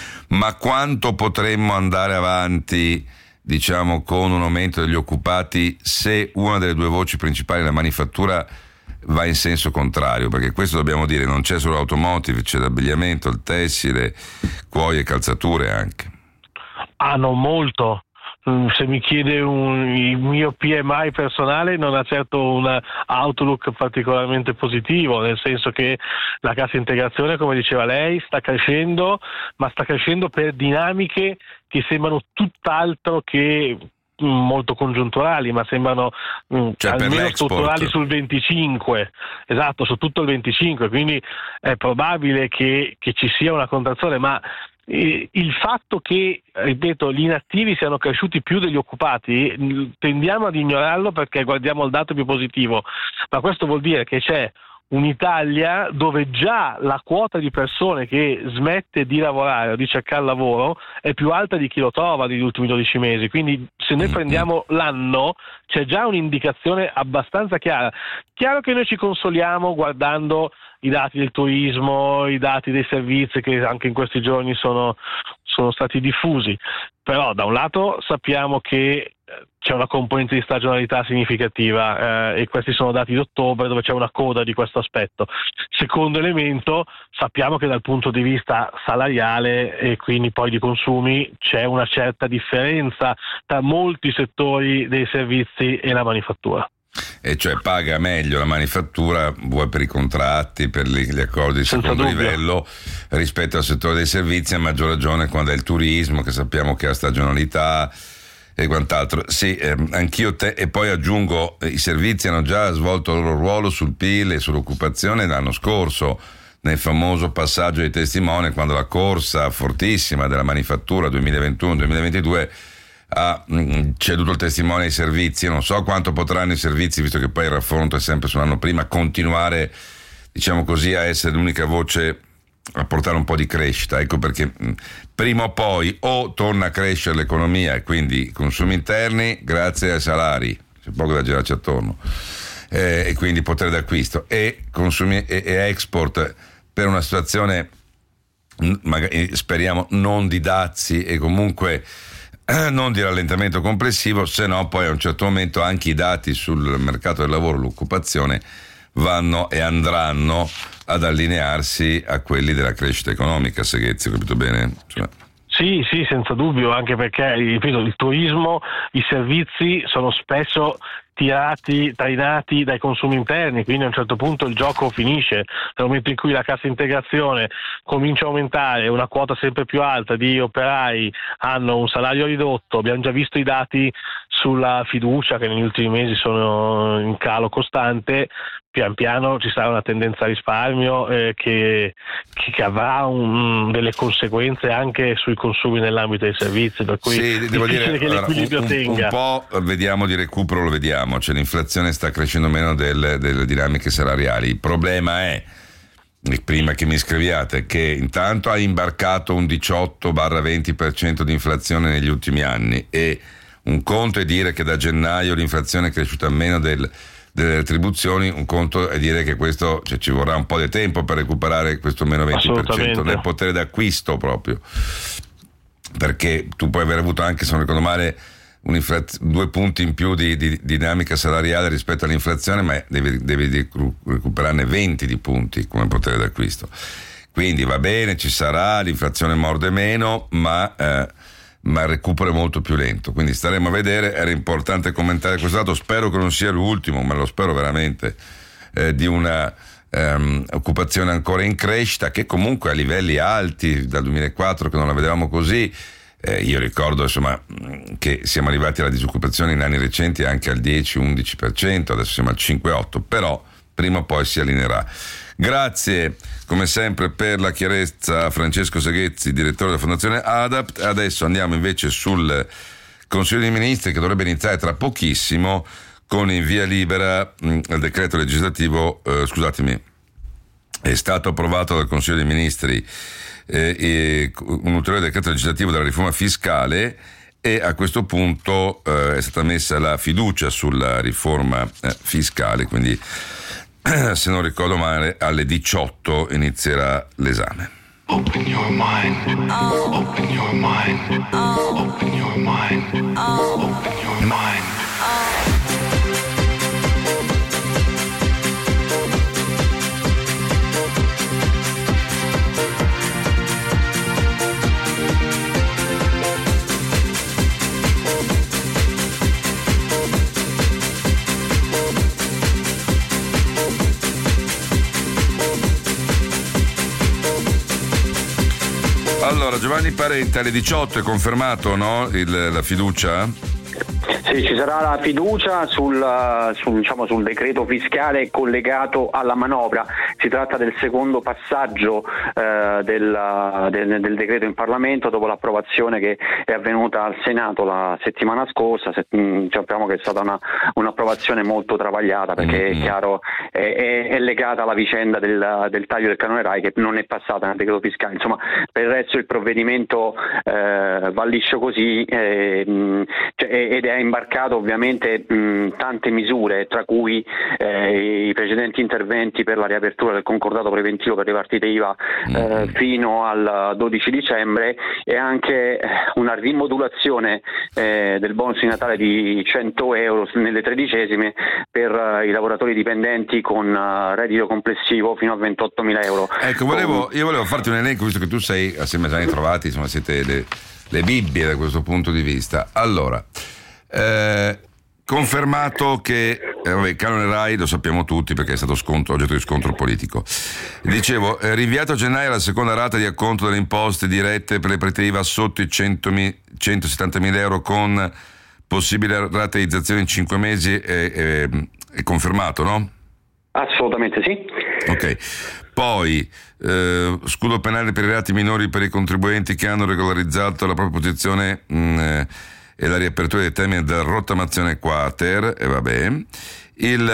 Ma quanto potremmo andare avanti, diciamo, con un aumento degli occupati se una delle due voci principali della manifattura va in senso contrario? Perché questo dobbiamo dire, non c'è solo l'automotive, c'è l'abbigliamento, il tessile, cuoio e calzature anche. Ah, non molto. Se mi chiede un, il mio P M I personale, non ha certo un outlook particolarmente positivo, nel senso che la cassa integrazione, come diceva lei, sta crescendo, ma sta crescendo per dinamiche che sembrano tutt'altro che molto congiunturali, ma sembrano mh, cioè almeno strutturali sul venticinque, esatto, su tutto il venticinque, quindi è probabile che, che ci sia una contrazione, ma il fatto che, ripeto, gli inattivi siano cresciuti più degli occupati, tendiamo ad ignorarlo perché guardiamo il dato più positivo, ma questo vuol dire che c'è un'Italia dove già la quota di persone che smette di lavorare o di cercare lavoro è più alta di chi lo trova negli ultimi dodici mesi, quindi se noi prendiamo l'anno c'è già un'indicazione abbastanza chiara. Chiaro che noi ci consoliamo guardando i dati del turismo, i dati dei servizi che anche in questi giorni sono, sono stati diffusi, però da un lato sappiamo che c'è una componente di stagionalità significativa eh, e questi sono dati di ottobre dove c'è una coda di questo aspetto. Secondo elemento, sappiamo che dal punto di vista salariale e quindi poi di consumi c'è una certa differenza tra molti settori dei servizi e la manifattura. E cioè paga meglio la manifattura, vuoi per i contratti, per gli, gli accordi di Senza secondo dubbio. livello, rispetto al settore dei servizi, a maggior ragione quando è il turismo, che sappiamo che ha stagionalità e quant'altro. Sì, ehm, anch'io te, e poi aggiungo, eh, i servizi hanno già svolto il loro ruolo sul P I L e sull'occupazione l'anno scorso, nel famoso passaggio dei testimoni, quando la corsa fortissima della manifattura duemilaventuno duemilaventidue ha mh, ceduto il testimone ai servizi. Non so quanto potranno i servizi, visto che poi il raffronto è sempre sull'anno prima, continuare, diciamo così, a essere l'unica voce a portare un po' di crescita. Ecco perché mh, prima o poi o torna a crescere l'economia e quindi consumi interni grazie ai salari, c'è poco da girarci attorno, eh, e quindi potere d'acquisto e consumi e, e export per una situazione mh, magari, speriamo non di dazi e comunque non di rallentamento complessivo, se no poi a un certo momento anche i dati sul mercato del lavoro, l'occupazione, vanno e andranno ad allinearsi a quelli della crescita economica. Seghezzi, ho capito bene? Cioè... Sì, sì, senza dubbio, anche perché, ripeto, il turismo, i servizi sono spesso tirati, trainati dai consumi interni, quindi a un certo punto il gioco finisce. Nel momento in cui la cassa integrazione comincia a aumentare, una quota sempre più alta di operai hanno un salario ridotto, abbiamo già visto i dati sulla fiducia che negli ultimi mesi sono in calo costante, pian piano ci sarà una tendenza a risparmio eh, che, che avrà un, delle conseguenze anche sui consumi nell'ambito dei servizi, per cui sì, devo dire, che allora, l'equilibrio un, tenga. Un po' vediamo di recupero, lo vediamo, cioè l'inflazione sta crescendo meno del, delle dinamiche salariali. Il problema è, prima che mi scriviate, che intanto ha imbarcato un diciotto venti per cento di inflazione negli ultimi anni, e un conto è dire che da gennaio l'inflazione è cresciuta meno del delle retribuzioni, un conto è dire che questo, cioè, ci vorrà un po' di tempo per recuperare questo meno venti per cento del potere d'acquisto, proprio perché tu puoi aver avuto anche, se non ricordo male, due punti in più di, di, di dinamica salariale rispetto all'inflazione, ma devi, devi recuperarne venti di punti come potere d'acquisto. Quindi va bene, ci sarà, l'inflazione morde meno, ma eh, ma il recupero è molto più lento, quindi staremo a vedere. Era importante commentare questo dato, spero che non sia l'ultimo, ma lo spero veramente, eh, di una um, occupazione ancora in crescita, che comunque a livelli alti dal duemilaquattro, che non la vedevamo così. Eh, io ricordo insomma che siamo arrivati alla disoccupazione in anni recenti anche al dieci undici per cento, adesso siamo al cinque otto, però prima o poi si allineerà. Grazie come sempre per la chiarezza Francesco Seghezzi, direttore della Fondazione Adapt. Adesso andiamo invece sul Consiglio dei Ministri, che dovrebbe iniziare tra pochissimo con in via libera mh, il decreto legislativo, eh, scusatemi, è stato approvato dal Consiglio dei Ministri eh, e un ulteriore decreto legislativo della riforma fiscale, e a questo punto eh, è stata messa la fiducia sulla riforma eh, fiscale, quindi se non ricordo male alle diciotto inizierà l'esame. Open your mind, open your mind, open your mind, open your mind. Allora, Giovanni Parente, alle diciotto è confermato, no? Il, la fiducia? Sì, ci sarà la fiducia sul, sul, diciamo, sul decreto fiscale collegato alla manovra. Si tratta del secondo passaggio eh, del, del, del decreto in Parlamento dopo l'approvazione che è avvenuta al Senato la settimana scorsa. Se, mh, sappiamo che è stata una, un'approvazione molto travagliata, perché mm-hmm. è chiaro è, è, è legata alla vicenda del, del taglio del canone RAI, che non è passata nel decreto fiscale. Insomma, per il resto il provvedimento eh, va liscio così eh, mh, cioè, ed è imbarcato ovviamente mh, tante misure, tra cui eh, i precedenti interventi per la riapertura del concordato preventivo per le partite I V A eh, mm-hmm. fino al dodici dicembre, e anche una rimodulazione eh, del bonus di Natale di cento euro nelle tredicesime per uh, i lavoratori dipendenti con uh, reddito complessivo fino a ventottomila euro. Ecco, volevo, io volevo farti un elenco, visto che tu sei assieme a Gianni Trovati, insomma siete le, le Bibbie da questo punto di vista. Allora, Eh, confermato che eh, vabbè, il canone RAI lo sappiamo tutti perché è stato scontro, oggetto di scontro politico. Dicevo, eh, rinviato a gennaio la seconda rata di acconto delle imposte dirette per le partite I V A sotto i centosettantamila euro, con possibile rateizzazione in cinque mesi, è, è, è confermato, no? Assolutamente sì. Ok. Poi eh, scudo penale per i reati minori per i contribuenti che hanno regolarizzato la propria posizione mh, e la riapertura dei termini della rottamazione quater, e vabbè. Il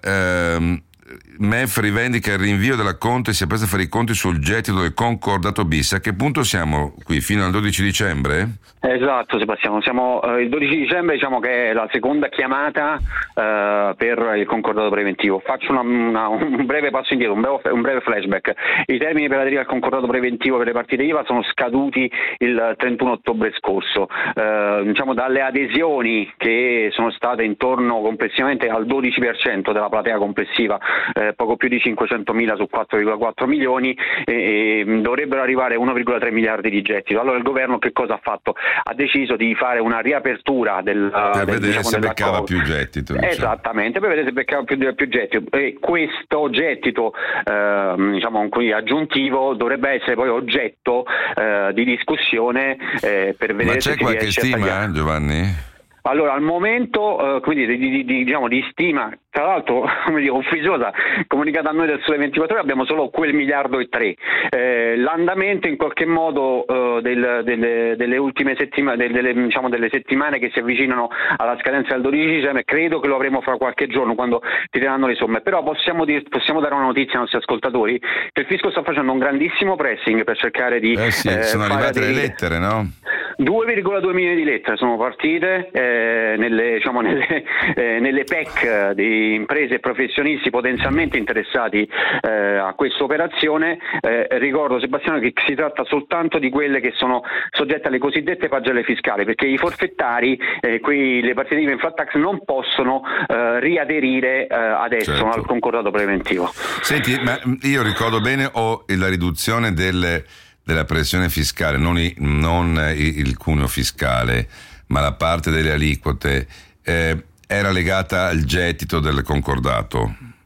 ehm, M E F rivendica il rinvio dell'acconto e si appresta a fare i conti sul gettito del concordato bis. A che punto siamo qui? Fino al dodici dicembre? Esatto, Sebastiano, siamo eh, il dodici dicembre, diciamo che è la seconda chiamata eh, per il concordato preventivo. Faccio una, una, un breve passo indietro, un breve, un breve flashback. I termini per aderire al concordato preventivo per le partite I V A sono scaduti il trentuno ottobre scorso. Eh, diciamo dalle adesioni, che sono state intorno complessivamente al dodici per cento della platea complessiva, eh, poco più di cinquecentomila su quattro virgola quattro milioni, e, e dovrebbero arrivare uno virgola tre miliardi di gettito. Allora il governo che cosa ha fatto? Ha deciso di fare una riapertura del, per del, vedere diciamo, se beccava co- più gettito, diciamo. Esattamente, per vedere se beccava più, più gettito, e questo gettito eh, diciamo qui aggiuntivo dovrebbe essere poi oggetto eh, di discussione eh, per vedere. Ma c'è se si qualche riesce stima, a eh, Giovanni? Allora, al momento, eh, quindi di, di, di, diciamo di stima, tra l'altro, come dico, ufficiosa, comunicata a noi del Sole ventiquattro Ore, abbiamo solo quel miliardo e tre. Eh, l'andamento in qualche modo eh, del, delle, delle ultime settimane, delle, diciamo delle settimane che si avvicinano alla scadenza del dodici dicembre, credo che lo avremo fra qualche giorno quando tireranno le somme. Però possiamo, dir, possiamo dare una notizia ai nostri ascoltatori, che il fisco sta facendo un grandissimo pressing per cercare di eh sì, eh, sono fare arrivate dei... le lettere, no? due virgola due milioni di lettere sono partite eh, nelle, diciamo, nelle, eh, nelle P E C di imprese e professionisti potenzialmente interessati eh, a questa operazione. Eh, ricordo, Sebastiano, che si tratta soltanto di quelle che sono soggette alle cosiddette pagelle fiscali, perché i forfettari, eh, quei, le partite I V A in flat tax non possono eh, riaderire eh, adesso, certo, al concordato preventivo. Senti, ma io ricordo bene o la riduzione delle della pressione fiscale, non, i, non il cuneo fiscale, ma la parte delle aliquote, eh, era legata al gettito del concordato?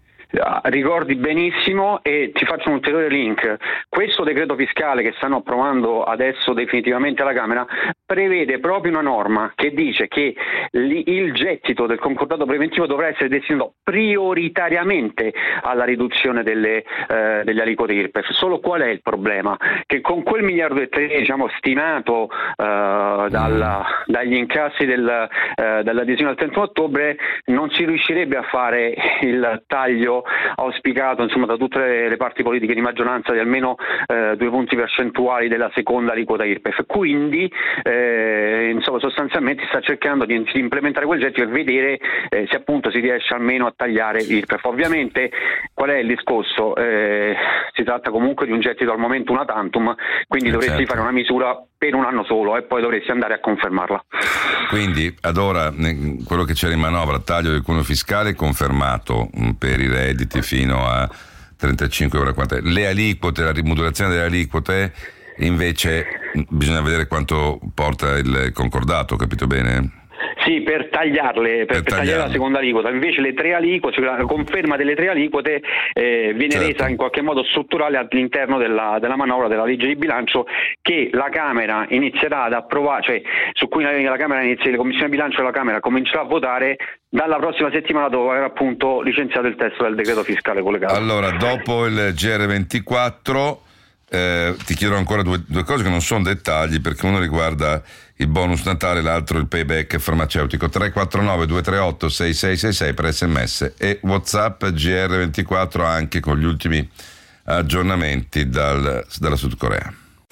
ricordi benissimo, e ti faccio un ulteriore link. Questo decreto fiscale che stanno approvando adesso definitivamente alla Camera prevede proprio una norma che dice che il gettito del concordato preventivo dovrà essere destinato prioritariamente alla riduzione delle, eh, delle aliquote I R P E F. Solo qual è il problema? Che con quel miliardo e tre, diciamo, stimato eh, dalla, dagli incassi del, eh, dall'adesione al trentuno ottobre non si riuscirebbe a fare il taglio auspicato, insomma, da tutte le, le parti politiche di maggioranza di almeno eh, due punti percentuali della seconda aliquota I R P E F. Quindi eh, insomma, sostanzialmente sta cercando di, di implementare quel gettito e vedere eh, se appunto si riesce almeno a tagliare I R P E F. Ovviamente qual è il discorso? Eh, si tratta comunque di un gettito al momento una tantum, quindi eh dovresti certo. fare una misura per un anno solo e poi dovresti andare a confermarla. Quindi ad ora quello che c'era in manovra, taglio del cuneo fiscale confermato per i redditi fino a trentacinque euro. Le aliquote, la rimodulazione delle aliquote invece bisogna vedere quanto porta il concordato, capito bene? Sì, per tagliarle, per, per tagliare la seconda aliquota. Invece le tre aliquote, cioè la conferma delle tre aliquote eh, viene certo. resa in qualche modo strutturale all'interno della, della manovra della legge di bilancio, che la Camera inizierà ad approvare, cioè su cui la Camera inizia, la Commissione bilancio della Camera comincerà a votare dalla prossima settimana, dopo aver appunto licenziato il testo del decreto fiscale collegato. Allora, dopo il G R ventiquattro eh, ti chiedo ancora due, due cose che non sono dettagli, perché uno riguarda il bonus Natale, l'altro il payback farmaceutico. Tre quattro nove due tre otto sei sei sei sei per sms e WhatsApp G R ventiquattro anche con gli ultimi aggiornamenti dal, dalla Sud Corea.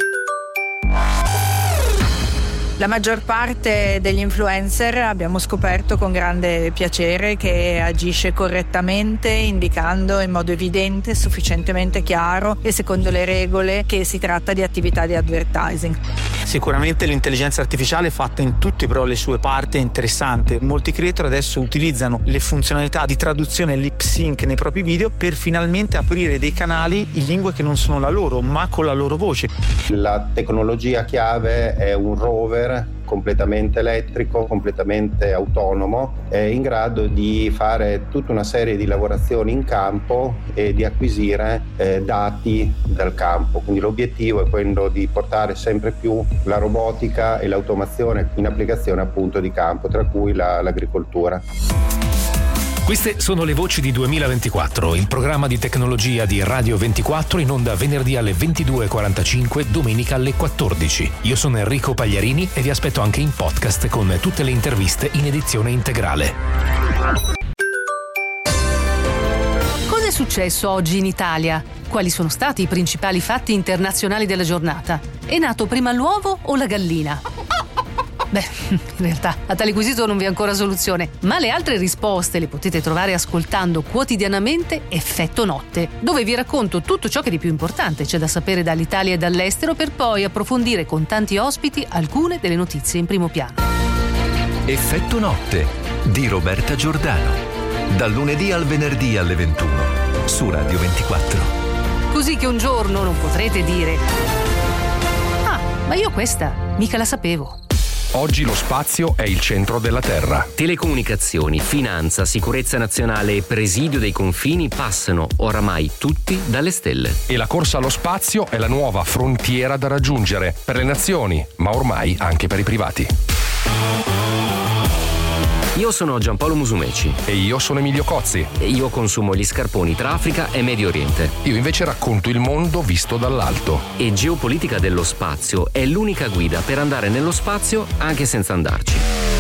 La maggior parte degli influencer, abbiamo scoperto con grande piacere, che agisce correttamente, indicando in modo evidente, sufficientemente chiaro e secondo le regole che si tratta di attività di advertising. Sicuramente l'intelligenza artificiale fatta in tutte però le sue parti è interessante. Molti creator adesso utilizzano le funzionalità di traduzione e lip sync nei propri video per finalmente aprire dei canali in lingue che non sono la loro, ma con la loro voce. La tecnologia chiave è un rover completamente elettrico, completamente autonomo, è in grado di fare tutta una serie di lavorazioni in campo e di acquisire eh, dati dal campo. Quindi l'obiettivo è quello di portare sempre più la robotica e l'automazione in applicazione appunto di campo, tra cui la, l'agricoltura. Queste sono le voci di duemilaventiquattro, il programma di tecnologia di Radio ventiquattro, in onda venerdì alle ventidue e quarantacinque, domenica alle quattordici. Io sono Enrico Pagliarini e vi aspetto anche in podcast con tutte le interviste in edizione integrale. Cosa è successo oggi in Italia? Quali sono stati i principali fatti internazionali della giornata? È nato prima l'uovo o la gallina? Beh, in realtà a tale quesito non vi è ancora soluzione, ma le altre risposte le potete trovare ascoltando quotidianamente Effetto Notte, dove vi racconto tutto ciò che di più importante c'è da sapere dall'Italia e dall'estero, per poi approfondire con tanti ospiti alcune delle notizie in primo piano. Effetto Notte di Roberta Giordano, dal lunedì al venerdì alle ventuno su Radio ventiquattro. Così che un giorno non potrete dire: ah, ma io questa mica la sapevo. Oggi lo spazio è il centro della Terra. Telecomunicazioni, finanza, sicurezza nazionale e presidio dei confini passano oramai tutti dalle stelle. E la corsa allo spazio è la nuova frontiera da raggiungere per le nazioni, ma ormai anche per i privati. Io sono Giampaolo Musumeci. E io sono Emilio Cozzi. E io consumo gli scarponi tra Africa e Medio Oriente. Io invece racconto il mondo visto dall'alto. E Geopolitica dello Spazio è l'unica guida per andare nello spazio anche senza andarci.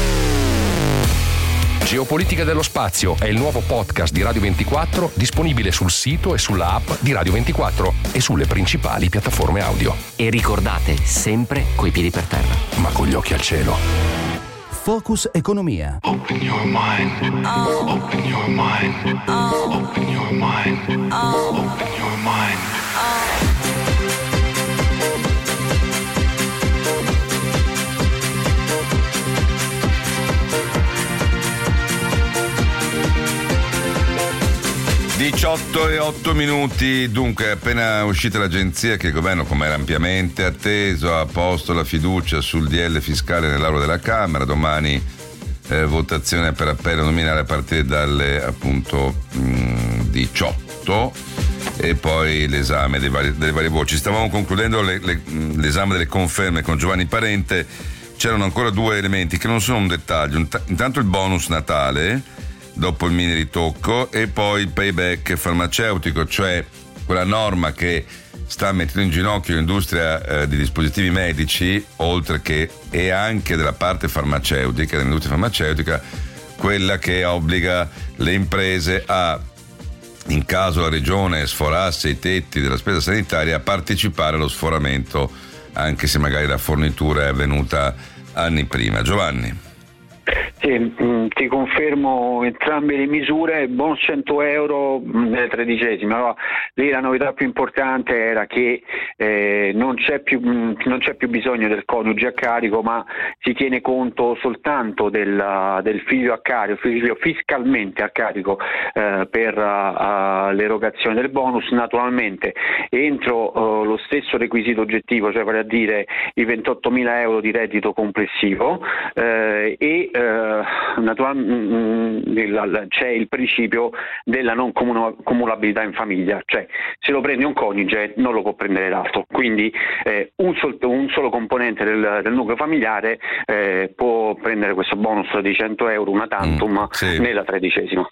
Geopolitica dello Spazio è il nuovo podcast di Radio ventiquattro, disponibile sul sito e sulla app di Radio ventiquattro e sulle principali piattaforme audio. E ricordate, sempre coi piedi per terra, ma con gli occhi al cielo. Focus Economia. Open your mind. Oh. Open your mind. Oh. Open your mind. Oh. Open your mind. Oh. diciotto e otto minuti, dunque è appena uscita l'agenzia che il governo, come era ampiamente atteso, ha posto la fiducia sul D L fiscale nell'aula della Camera. Domani eh, votazione per appello nominale a partire dalle appunto mh, diciotto e poi l'esame dei vari, delle varie voci. Stavamo concludendo le, le, l'esame delle conferme con Giovanni Parente. C'erano ancora due elementi che non sono un dettaglio. Intanto il bonus Natale, dopo il mini ritocco, e poi il payback farmaceutico, cioè quella norma che sta mettendo in ginocchio l'industria eh, di dispositivi medici, oltre che e anche della parte farmaceutica, dell'industria farmaceutica, quella che obbliga le imprese a, in caso la regione sforasse i tetti della spesa sanitaria, a partecipare allo sforamento, anche se magari la fornitura è avvenuta anni prima. Giovanni. Sì, mh, ti confermo entrambe le misure. Bonus cento euro mh, nelle tredicesime. Allora, lì la novità più importante era che eh, non c'è più mh, non c'è più bisogno del coniuge a carico, ma si tiene conto soltanto del, del figlio a carico, figlio fiscalmente a carico eh, per uh, l'erogazione del bonus. Naturalmente entro uh, lo stesso requisito oggettivo, cioè vale a dire i ventottomila euro di reddito complessivo, eh, e Uh, naturalmente c'è il principio della non cumulabilità in famiglia, cioè se lo prende un coniuge non lo può prendere l'altro, quindi eh, un, sol- un solo componente del, del nucleo familiare eh, può prendere questo bonus di cento euro una tantum mm, sì. nella tredicesima.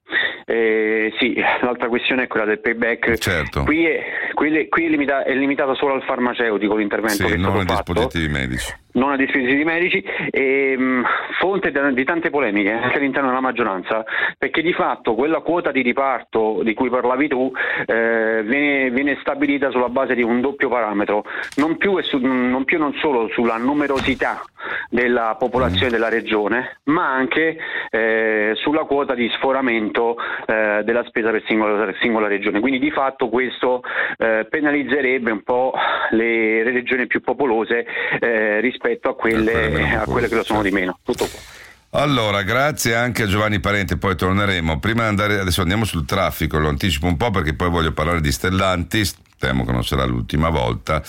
Eh, sì, l'altra questione è quella del payback. Certo. Qui è, qui, qui è, limita- è limitato solo al farmaceutico l'intervento sì, che è stato non ai fatto. dispositivi medici. Non a dispositivi medici, e, mh, fonte di tante polemiche anche all'interno della maggioranza, perché di fatto quella quota di riparto di cui parlavi tu eh, viene, viene stabilita sulla base di un doppio parametro, non più e su, non più non solo sulla numerosità della popolazione mm. della regione, ma anche eh, sulla quota di sforamento eh, della spesa per singola, per singola regione. Quindi di fatto questo eh, penalizzerebbe un po' le, le regioni più popolose eh, rispetto a quelle, a quelle che lo sono di meno. Tutto qua. Allora, grazie anche a Giovanni Parente, poi torneremo. Prima di andare, adesso andiamo sul traffico, lo anticipo un po' perché poi voglio parlare di Stellantis, temo che non sarà l'ultima volta.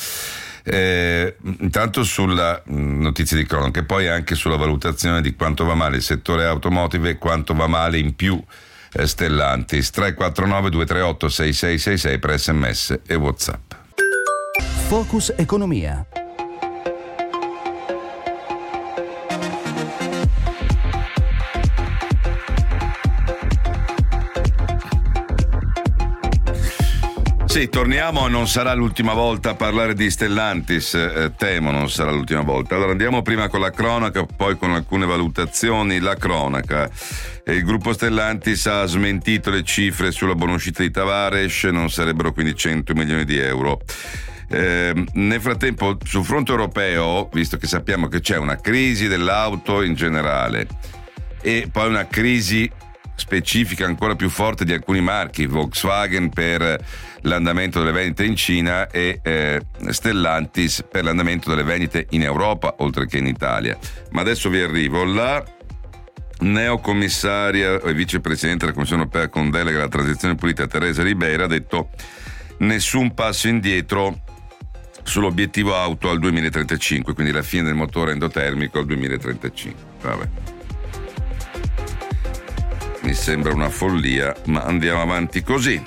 Eh, intanto sulla mh, notizia di cronaca e poi anche sulla valutazione di quanto va male il settore automotive e quanto va male in più eh, Stellantis. tre quattro nove due tre otto sei sei sei sei per sms e WhatsApp. Focus Economia. Sì, torniamo, non sarà l'ultima volta a parlare di Stellantis, eh, temo non sarà l'ultima volta. Allora andiamo prima con la cronaca, poi con alcune valutazioni. La cronaca. Il gruppo Stellantis ha smentito le cifre sulla buonuscita di Tavares, non sarebbero quindi cento milioni di euro. Eh, nel frattempo sul fronte europeo, visto che sappiamo che c'è una crisi dell'auto in generale e poi una crisi specifica ancora più forte di alcuni marchi, Volkswagen per l'andamento delle vendite in Cina e eh, Stellantis per l'andamento delle vendite in Europa oltre che in Italia. Ma adesso vi arrivo. La neocommissaria e vicepresidente della Commissione Europea con delega alla transizione pulita Teresa Ribeira ha detto nessun passo indietro sull'obiettivo auto al duemilatrentacinque, quindi la fine del motore endotermico al duemilatrentacinque. Vabbè. Mi sembra una follia, ma andiamo avanti così.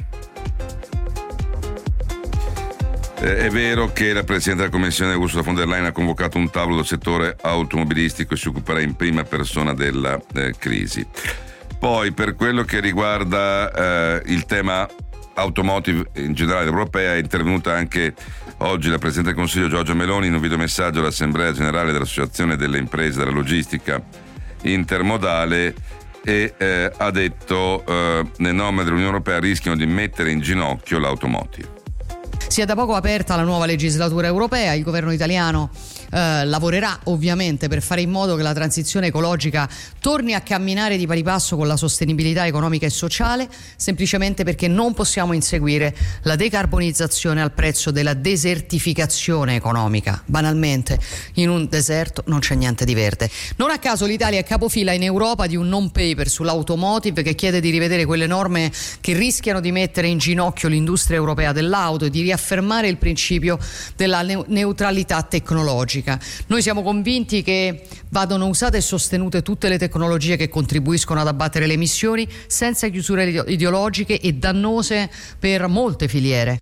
Eh, è vero che la Presidente della Commissione Ursula von der Leyen ha convocato un tavolo del settore automobilistico e si occuperà in prima persona della eh, crisi. Poi, per quello che riguarda eh, il tema automotive in generale europea, è intervenuta anche oggi la Presidente del Consiglio Giorgia Meloni in un videomessaggio all'Assemblea Generale dell'Associazione delle Imprese della Logistica Intermodale e eh, ha detto eh, le norme dell'Unione Europea rischiano di mettere in ginocchio l'automotive. Si è da poco aperta la nuova legislatura europea, il governo italiano eh, lavorerà ovviamente per fare in modo che la transizione ecologica torni a camminare di pari passo con la sostenibilità economica e sociale, semplicemente perché non possiamo inseguire la decarbonizzazione al prezzo della desertificazione economica. Banalmente, in un deserto non c'è niente di verde. Non a caso l'Italia è capofila in Europa di un non-paper sull'automotive che chiede di rivedere quelle norme che rischiano di mettere in ginocchio l'industria europea dell'auto e di riaffermare affermare il principio della ne- neutralità tecnologica. Noi siamo convinti che vadano usate e sostenute tutte le tecnologie che contribuiscono ad abbattere le emissioni senza chiusure ideologiche e dannose per molte filiere.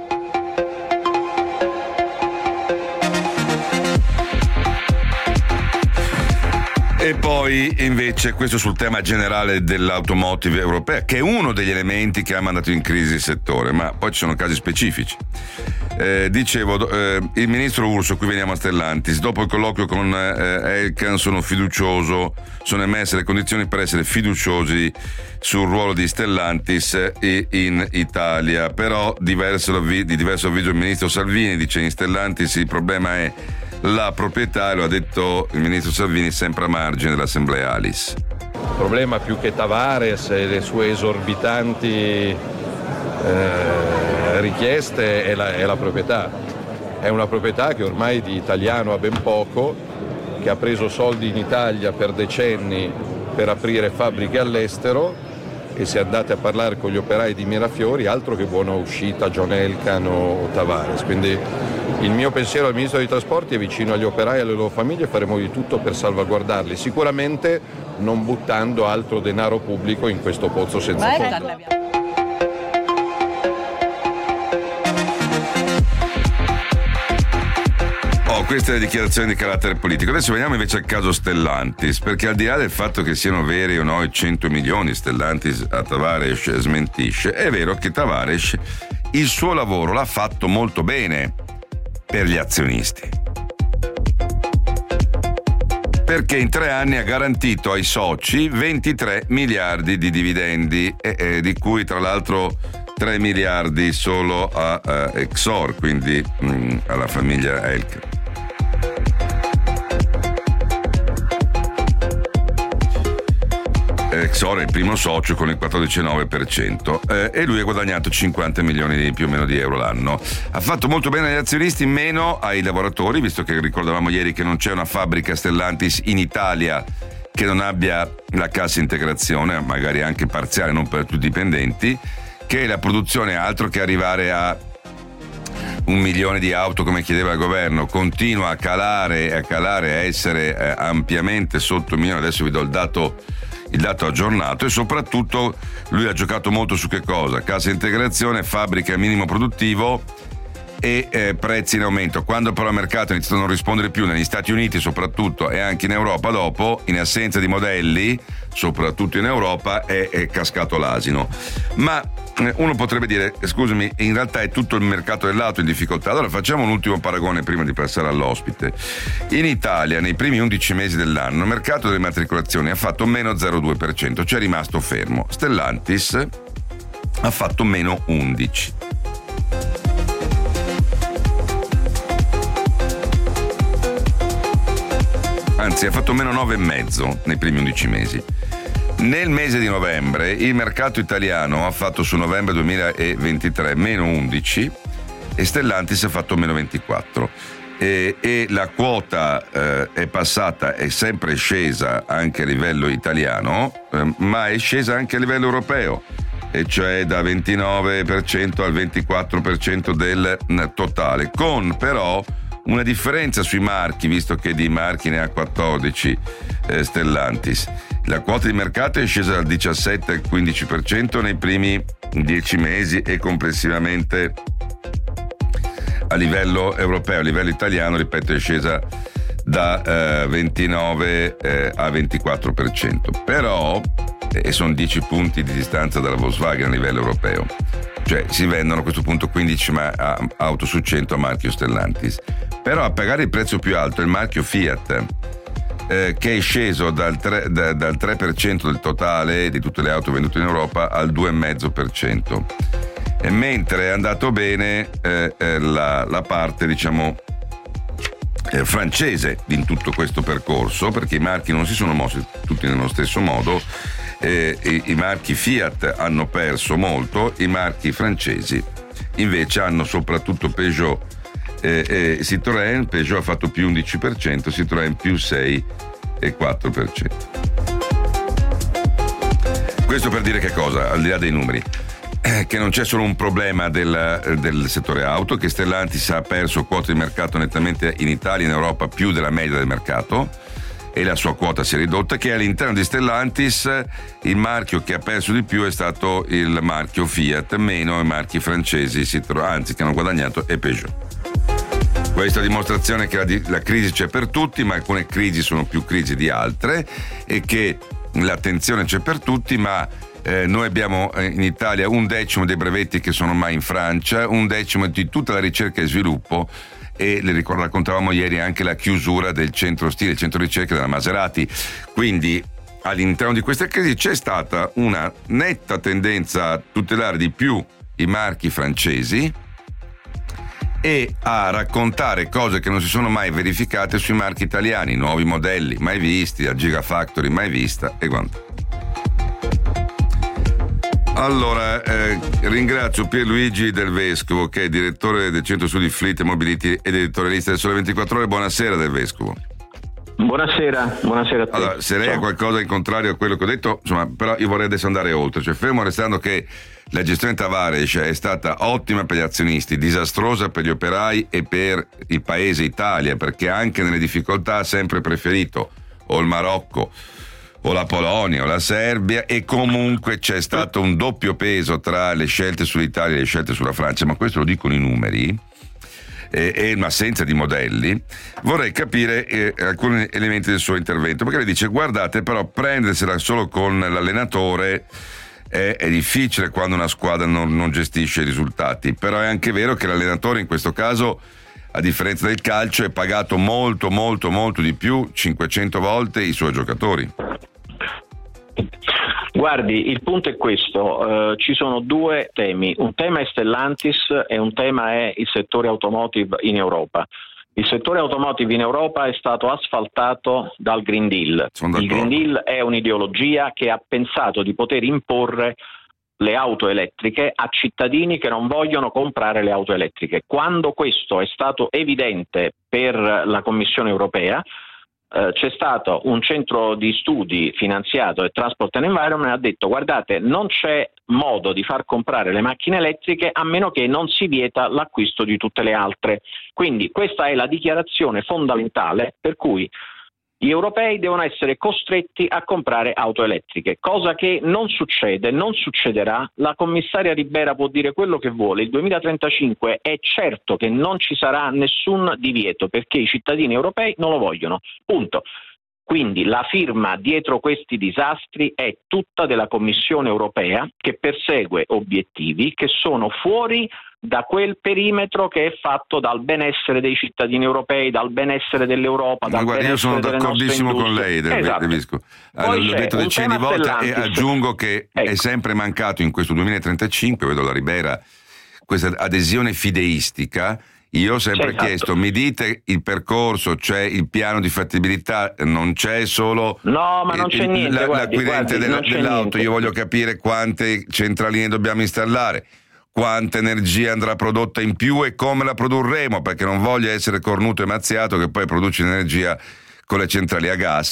E poi invece questo sul tema generale dell'automotive europea, che è uno degli elementi che ha mandato in crisi il settore, ma poi ci sono casi specifici. Eh, dicevo, eh, il ministro Urso, qui veniamo a Stellantis, dopo il colloquio con eh, Elkann sono fiducioso, sono emerse le condizioni per essere fiduciosi sul ruolo di Stellantis in Italia, però diverso, di diverso avviso il ministro Salvini, dice in Stellantis il problema è la proprietà, lo ha detto il ministro Salvini sempre a margine dell'assemblea Alice. Il problema più che Tavares e le sue esorbitanti eh, richieste è la, è la proprietà. È una proprietà che ormai di italiano ha ben poco, che ha preso soldi in Italia per decenni per aprire fabbriche all'estero, e se andate a parlare con gli operai di Mirafiori, altro che buona uscita John Elkann o Tavares. Quindi il mio pensiero al ministro dei trasporti è vicino agli operai e alle loro famiglie, faremo di tutto per salvaguardarli, sicuramente non buttando altro denaro pubblico in questo pozzo senza fondo. Oh, queste le dichiarazioni di carattere politico. Adesso veniamo invece al caso Stellantis, perché al di là del fatto che siano veri o no i cento milioni, Stellantis a Tavares smentisce, è vero che Tavares il suo lavoro l'ha fatto molto bene per gli azionisti, perché in tre anni ha garantito ai soci ventitré miliardi di dividendi, e, e, di cui tra l'altro tre miliardi solo a, a Exor, quindi mh, alla famiglia Elkann. Exor è il primo socio con il quattordici virgola nove per cento eh, e lui ha guadagnato cinquanta milioni di, più o meno di euro l'anno. Ha fatto molto bene agli azionisti, meno ai lavoratori, visto che ricordavamo ieri che non c'è una fabbrica Stellantis in Italia che non abbia la cassa integrazione, magari anche parziale, non per tutti i dipendenti, che la produzione, altro che arrivare a un milione di auto come chiedeva il governo, continua a calare, a calare, a essere eh, ampiamente sotto il milione. Adesso vi do il dato il dato aggiornato, e soprattutto lui ha giocato molto su che cosa? Cassa integrazione, fabbrica minimo produttivo e eh, prezzi in aumento. Quando però il mercato ha iniziato a non rispondere più negli Stati Uniti soprattutto, e anche in Europa dopo, in assenza di modelli soprattutto in Europa, è, è cascato l'asino. Ma eh, uno potrebbe dire, scusami, in realtà è tutto il mercato dell'auto in difficoltà. Allora facciamo un ultimo paragone prima di passare all'ospite. In Italia nei primi undici mesi dell'anno il mercato delle immatricolazioni ha fatto meno zero virgola due per cento, cioè è rimasto fermo. Stellantis ha fatto meno undici. Anzi, ha fatto meno nove virgola cinque nei primi undici mesi. Nel mese di novembre il mercato italiano ha fatto su novembre duemilaventitré meno undici e Stellantis ha fatto meno ventiquattro. E, e la quota eh, è passata, è sempre scesa anche a livello italiano, eh, ma è scesa anche a livello europeo, e cioè da ventinove per cento al ventiquattro per cento del totale, con però una differenza sui marchi, visto che di marchi ne ha quattordici eh, Stellantis. La quota di mercato è scesa dal diciassette al quindici per cento nei primi dieci mesi e complessivamente a livello europeo, a livello italiano, ripeto, è scesa da eh, ventinove eh, a ventiquattro per cento. Però, e sono dieci punti di distanza dalla Volkswagen a livello europeo, cioè si vendono a questo punto quindici ma- auto su cento a marchio Stellantis. Però a pagare il prezzo più alto è il marchio Fiat, eh, che è sceso dal tre, da, dal tre per cento del totale di tutte le auto vendute in Europa al due virgola cinque per cento. E mentre è andato bene eh, eh, la, la parte, diciamo, eh, francese in tutto questo percorso, perché i marchi non si sono mossi tutti nello stesso modo. Eh, i, i marchi Fiat hanno perso molto, i marchi francesi invece hanno, soprattutto Peugeot e eh, eh, Citroën. Peugeot ha fatto più undici per cento, Citroën più sei virgola quattro per cento. Questo per dire che cosa, al di là dei numeri. che non c'è solo un problema del, del settore auto, che Stellantis ha perso quote di mercato nettamente in Italia e in Europa più della media del mercato e la sua quota si è ridotta, che all'interno di Stellantis il marchio che ha perso di più è stato il marchio Fiat, meno i marchi francesi, anzi che hanno guadagnato, e Peugeot. Questa dimostrazione che la, la crisi c'è per tutti, ma alcune crisi sono più crisi di altre, e che l'attenzione c'è per tutti, ma Eh, noi abbiamo in Italia un decimo dei brevetti che sono ormai in Francia, un decimo di tutta la ricerca e sviluppo, e le ricordo, raccontavamo ieri anche la chiusura del centro stile, il centro ricerca della Maserati. Quindi all'interno di questa crisi c'è stata una netta tendenza a tutelare di più i marchi francesi e a raccontare cose che non si sono mai verificate sui marchi italiani, nuovi modelli mai visti, la Gigafactory mai vista e quanto. Allora, eh, ringrazio Pierluigi Del Vescovo, che è direttore del Centro Studi Fleet e Mobility ed editorialista del Sole ventiquattro Ore. Buonasera Del Vescovo. Buonasera, buonasera a te. Allora, se lei ha qualcosa in contrario a quello che ho detto, insomma, però io vorrei adesso andare oltre, cioè fermo restando che la gestione Tavares è stata ottima per gli azionisti, disastrosa per gli operai e per il paese Italia, perché anche nelle difficoltà ha sempre preferito o il Marocco o la Polonia o la Serbia, e comunque c'è stato un doppio peso tra le scelte sull'Italia e le scelte sulla Francia, ma questo lo dicono i numeri, e, e un'assenza di modelli. Vorrei capire eh, alcuni elementi del suo intervento, perché lei dice: guardate, però prendersela solo con l'allenatore è, è difficile quando una squadra non, non gestisce i risultati, però è anche vero che l'allenatore in questo caso, a differenza del calcio, è pagato molto molto molto di più, cinquecento volte, i suoi giocatori. Guardi, il punto è questo, eh, ci sono due temi, un tema è Stellantis e un tema è il settore automotive in Europa. Il settore automotive in Europa è stato asfaltato dal Green Deal. Il Green Deal è un'ideologia che ha pensato di poter imporre le auto elettriche a cittadini che non vogliono comprare le auto elettriche. Quando questo è stato evidente per la Commissione europea, eh, c'è stato un centro di studi finanziato da Transport and Environment, ha detto: guardate, non c'è modo di far comprare le macchine elettriche a meno che non si vieta l'acquisto di tutte le altre. Quindi questa è la dichiarazione fondamentale per cui gli europei devono essere costretti a comprare auto elettriche, cosa che non succede, non succederà. La commissaria Ribera può dire quello che vuole, il duemilatrentacinque è certo che non ci sarà nessun divieto perché i cittadini europei non lo vogliono, punto. Quindi la firma dietro questi disastri è tutta della Commissione europea, che persegue obiettivi che sono fuori da quel perimetro che è fatto dal benessere dei cittadini europei, dal benessere dell'Europa. Ma dal guarda, io sono d'accordissimo con lei, Del, esatto. Del Visco. Allora, l'ho detto decine di volte e aggiungo che ecco. è sempre mancato in questo duemilatrentacinque, vedo la Ribera, questa adesione fideistica. Io ho sempre esatto. chiesto: mi dite il percorso, c'è il piano di fattibilità, non c'è solo no, ma non c'è il, niente, la, guardi, l'acquirente guardi, della, dell'auto. Niente. Io voglio capire quante centraline dobbiamo installare, quanta energia andrà prodotta in più e come la produrremo, perché non voglio essere cornuto e mazziato che poi produce energia con le centrali a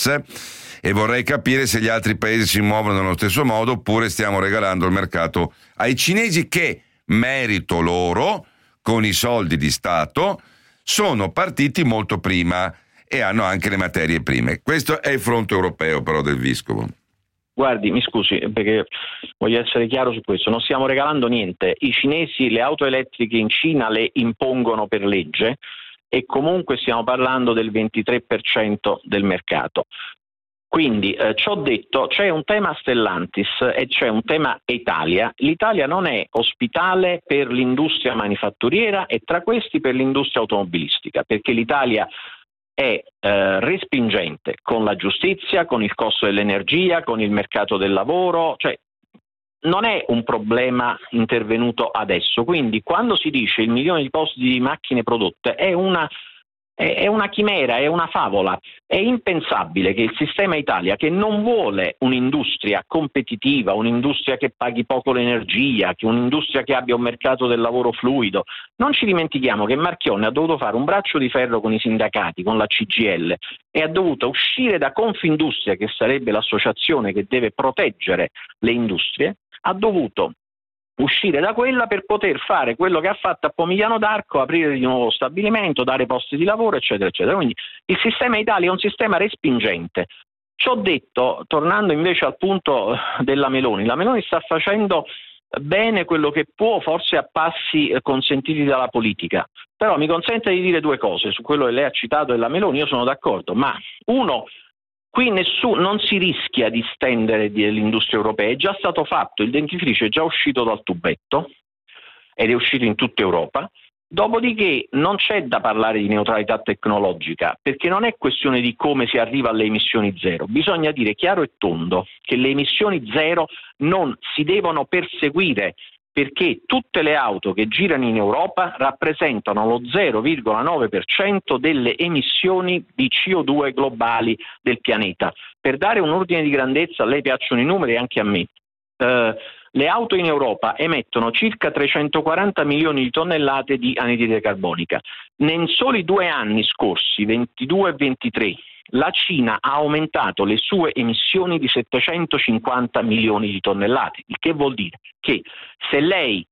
gas. E vorrei capire se gli altri paesi si muovono nello stesso modo oppure stiamo regalando il mercato ai cinesi che, merito loro, con i soldi di Stato, sono partiti molto prima e hanno anche le materie prime. Questo è il fronte europeo però del Vescovo. Guardi, mi scusi, perché voglio essere chiaro su questo, non stiamo regalando niente. I cinesi le auto elettriche in Cina le impongono per legge e comunque stiamo parlando del ventitré per cento del mercato. Quindi, eh, ciò detto, c'è un tema Stellantis e c'è un tema Italia. L'Italia non è ospitale per l'industria manifatturiera e tra questi per l'industria automobilistica, perché l'Italia è eh, respingente con la giustizia, con il costo dell'energia, con il mercato del lavoro, cioè non è un problema intervenuto adesso. Quindi quando si dice il milione di posti di macchine prodotte è una È una chimera, è una favola. È impensabile che il sistema Italia, che non vuole un'industria competitiva, un'industria che paghi poco l'energia, che un'industria che abbia un mercato del lavoro fluido. Non ci dimentichiamo che Marchionne ha dovuto fare un braccio di ferro con i sindacati, con la C G I L, e ha dovuto uscire da Confindustria, che sarebbe l'associazione che deve proteggere le industrie, ha dovuto uscire da quella per poter fare quello che ha fatto a Pomigliano d'Arco, aprire di nuovo lo stabilimento, dare posti di lavoro, eccetera, eccetera. Quindi il sistema Italia è un sistema respingente. Ciò detto, tornando invece al punto della Meloni, la Meloni sta facendo bene quello che può, forse a passi consentiti dalla politica, però mi consente di dire due cose su quello che lei ha citato della Meloni. Io sono d'accordo, ma uno, qui nessuno, non si rischia di stendere l'industria europea, è già stato fatto, il dentifricio è già uscito dal tubetto ed è uscito in tutta Europa. Dopodiché non c'è da parlare di neutralità tecnologica, perché non è questione di come si arriva alle emissioni zero, bisogna dire chiaro e tondo che le emissioni zero non si devono perseguire, perché tutte le auto che girano in Europa rappresentano lo zero virgola nove per cento delle emissioni di C O due globali del pianeta. Per dare un ordine di grandezza, a lei piacciono i numeri, anche a me. Uh, le auto in Europa emettono circa trecentoquaranta milioni di tonnellate di anidride carbonica. Nei soli due anni scorsi, ventidue e ventitré, la Cina ha aumentato le sue emissioni di settecentocinquanta milioni di tonnellate, il che vuol dire che se lei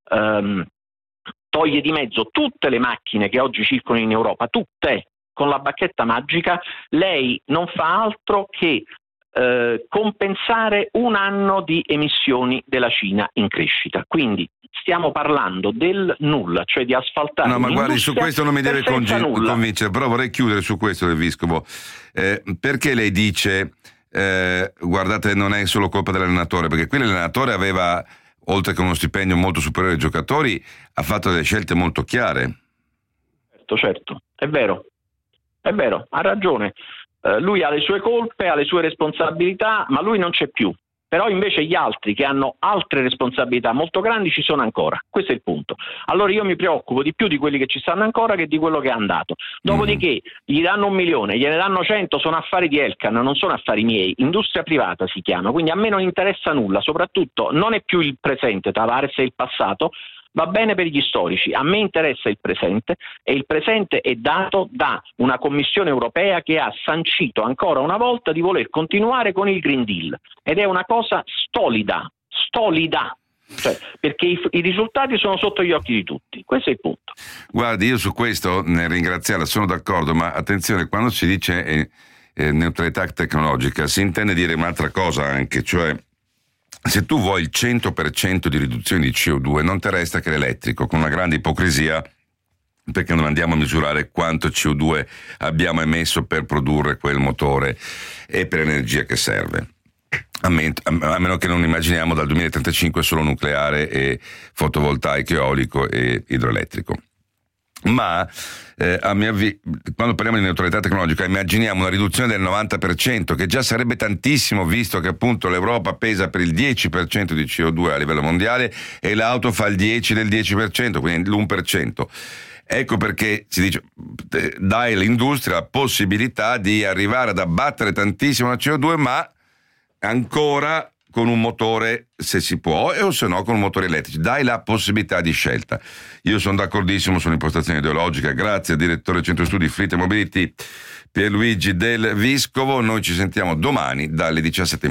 um, toglie di mezzo tutte le macchine che oggi circolano in Europa, tutte, con la bacchetta magica, lei non fa altro che Eh, compensare un anno di emissioni della Cina in crescita. Quindi stiamo parlando del nulla, cioè di asfaltare. No, ma guardi, su questo non mi deve congi- convincere, però vorrei chiudere su questo del Vescovo. Eh, perché lei dice eh, guardate, non è solo colpa dell'allenatore, perché qui l'allenatore aveva, oltre che uno stipendio molto superiore ai giocatori, ha fatto delle scelte molto chiare. Certo, certo, è vero, è vero, ha ragione. Uh, lui ha le sue colpe, ha le sue responsabilità, ma lui non c'è più. Però invece gli altri che hanno altre responsabilità molto grandi ci sono ancora. Questo è il punto. Allora io mi preoccupo di più di quelli che ci stanno ancora che di quello che è andato. Dopodiché gli danno un milione, gliene danno cento, sono affari di Elkann, non sono affari miei. Industria privata si chiama, quindi a me non interessa nulla. Soprattutto non è più il presente, Tavares è il passato. Va bene per gli storici, a me interessa il presente, e il presente è dato da una Commissione europea che ha sancito ancora una volta di voler continuare con il Green Deal, ed è una cosa stolida, stolida, cioè, perché i, i risultati sono sotto gli occhi di tutti. Questo è il punto. Guardi, io su questo, nel ringraziarla, sono d'accordo, ma attenzione, quando si dice eh, eh, neutralità tecnologica si intende dire un'altra cosa anche, cioè se tu vuoi il cento per cento di riduzione di C O due non ti resta che l'elettrico, con una grande ipocrisia, perché non andiamo a misurare quanto C O due abbiamo emesso per produrre quel motore e per l'energia che serve. A, me, a meno che non immaginiamo dal duemilatrentacinque solo nucleare e fotovoltaico, eolico e idroelettrico. Ma eh, a mio avviso, quando parliamo di neutralità tecnologica, immaginiamo una riduzione del novanta per cento, che già sarebbe tantissimo, visto che appunto l'Europa pesa per il dieci per cento di C O due a livello mondiale e l'auto fa il dieci del dieci per cento, quindi l'uno per cento. Ecco perché si dice dai all'industria la possibilità di arrivare ad abbattere tantissimo la C O due, ma ancora con un motore, se si può, e o se no con un motore elettrico. Dai la possibilità di scelta. Io sono d'accordissimo sull'impostazione ideologica. Grazie al direttore Centro Studi Fleet Mobility Pierluigi Del Vescovo. Noi ci sentiamo domani dalle diciassette.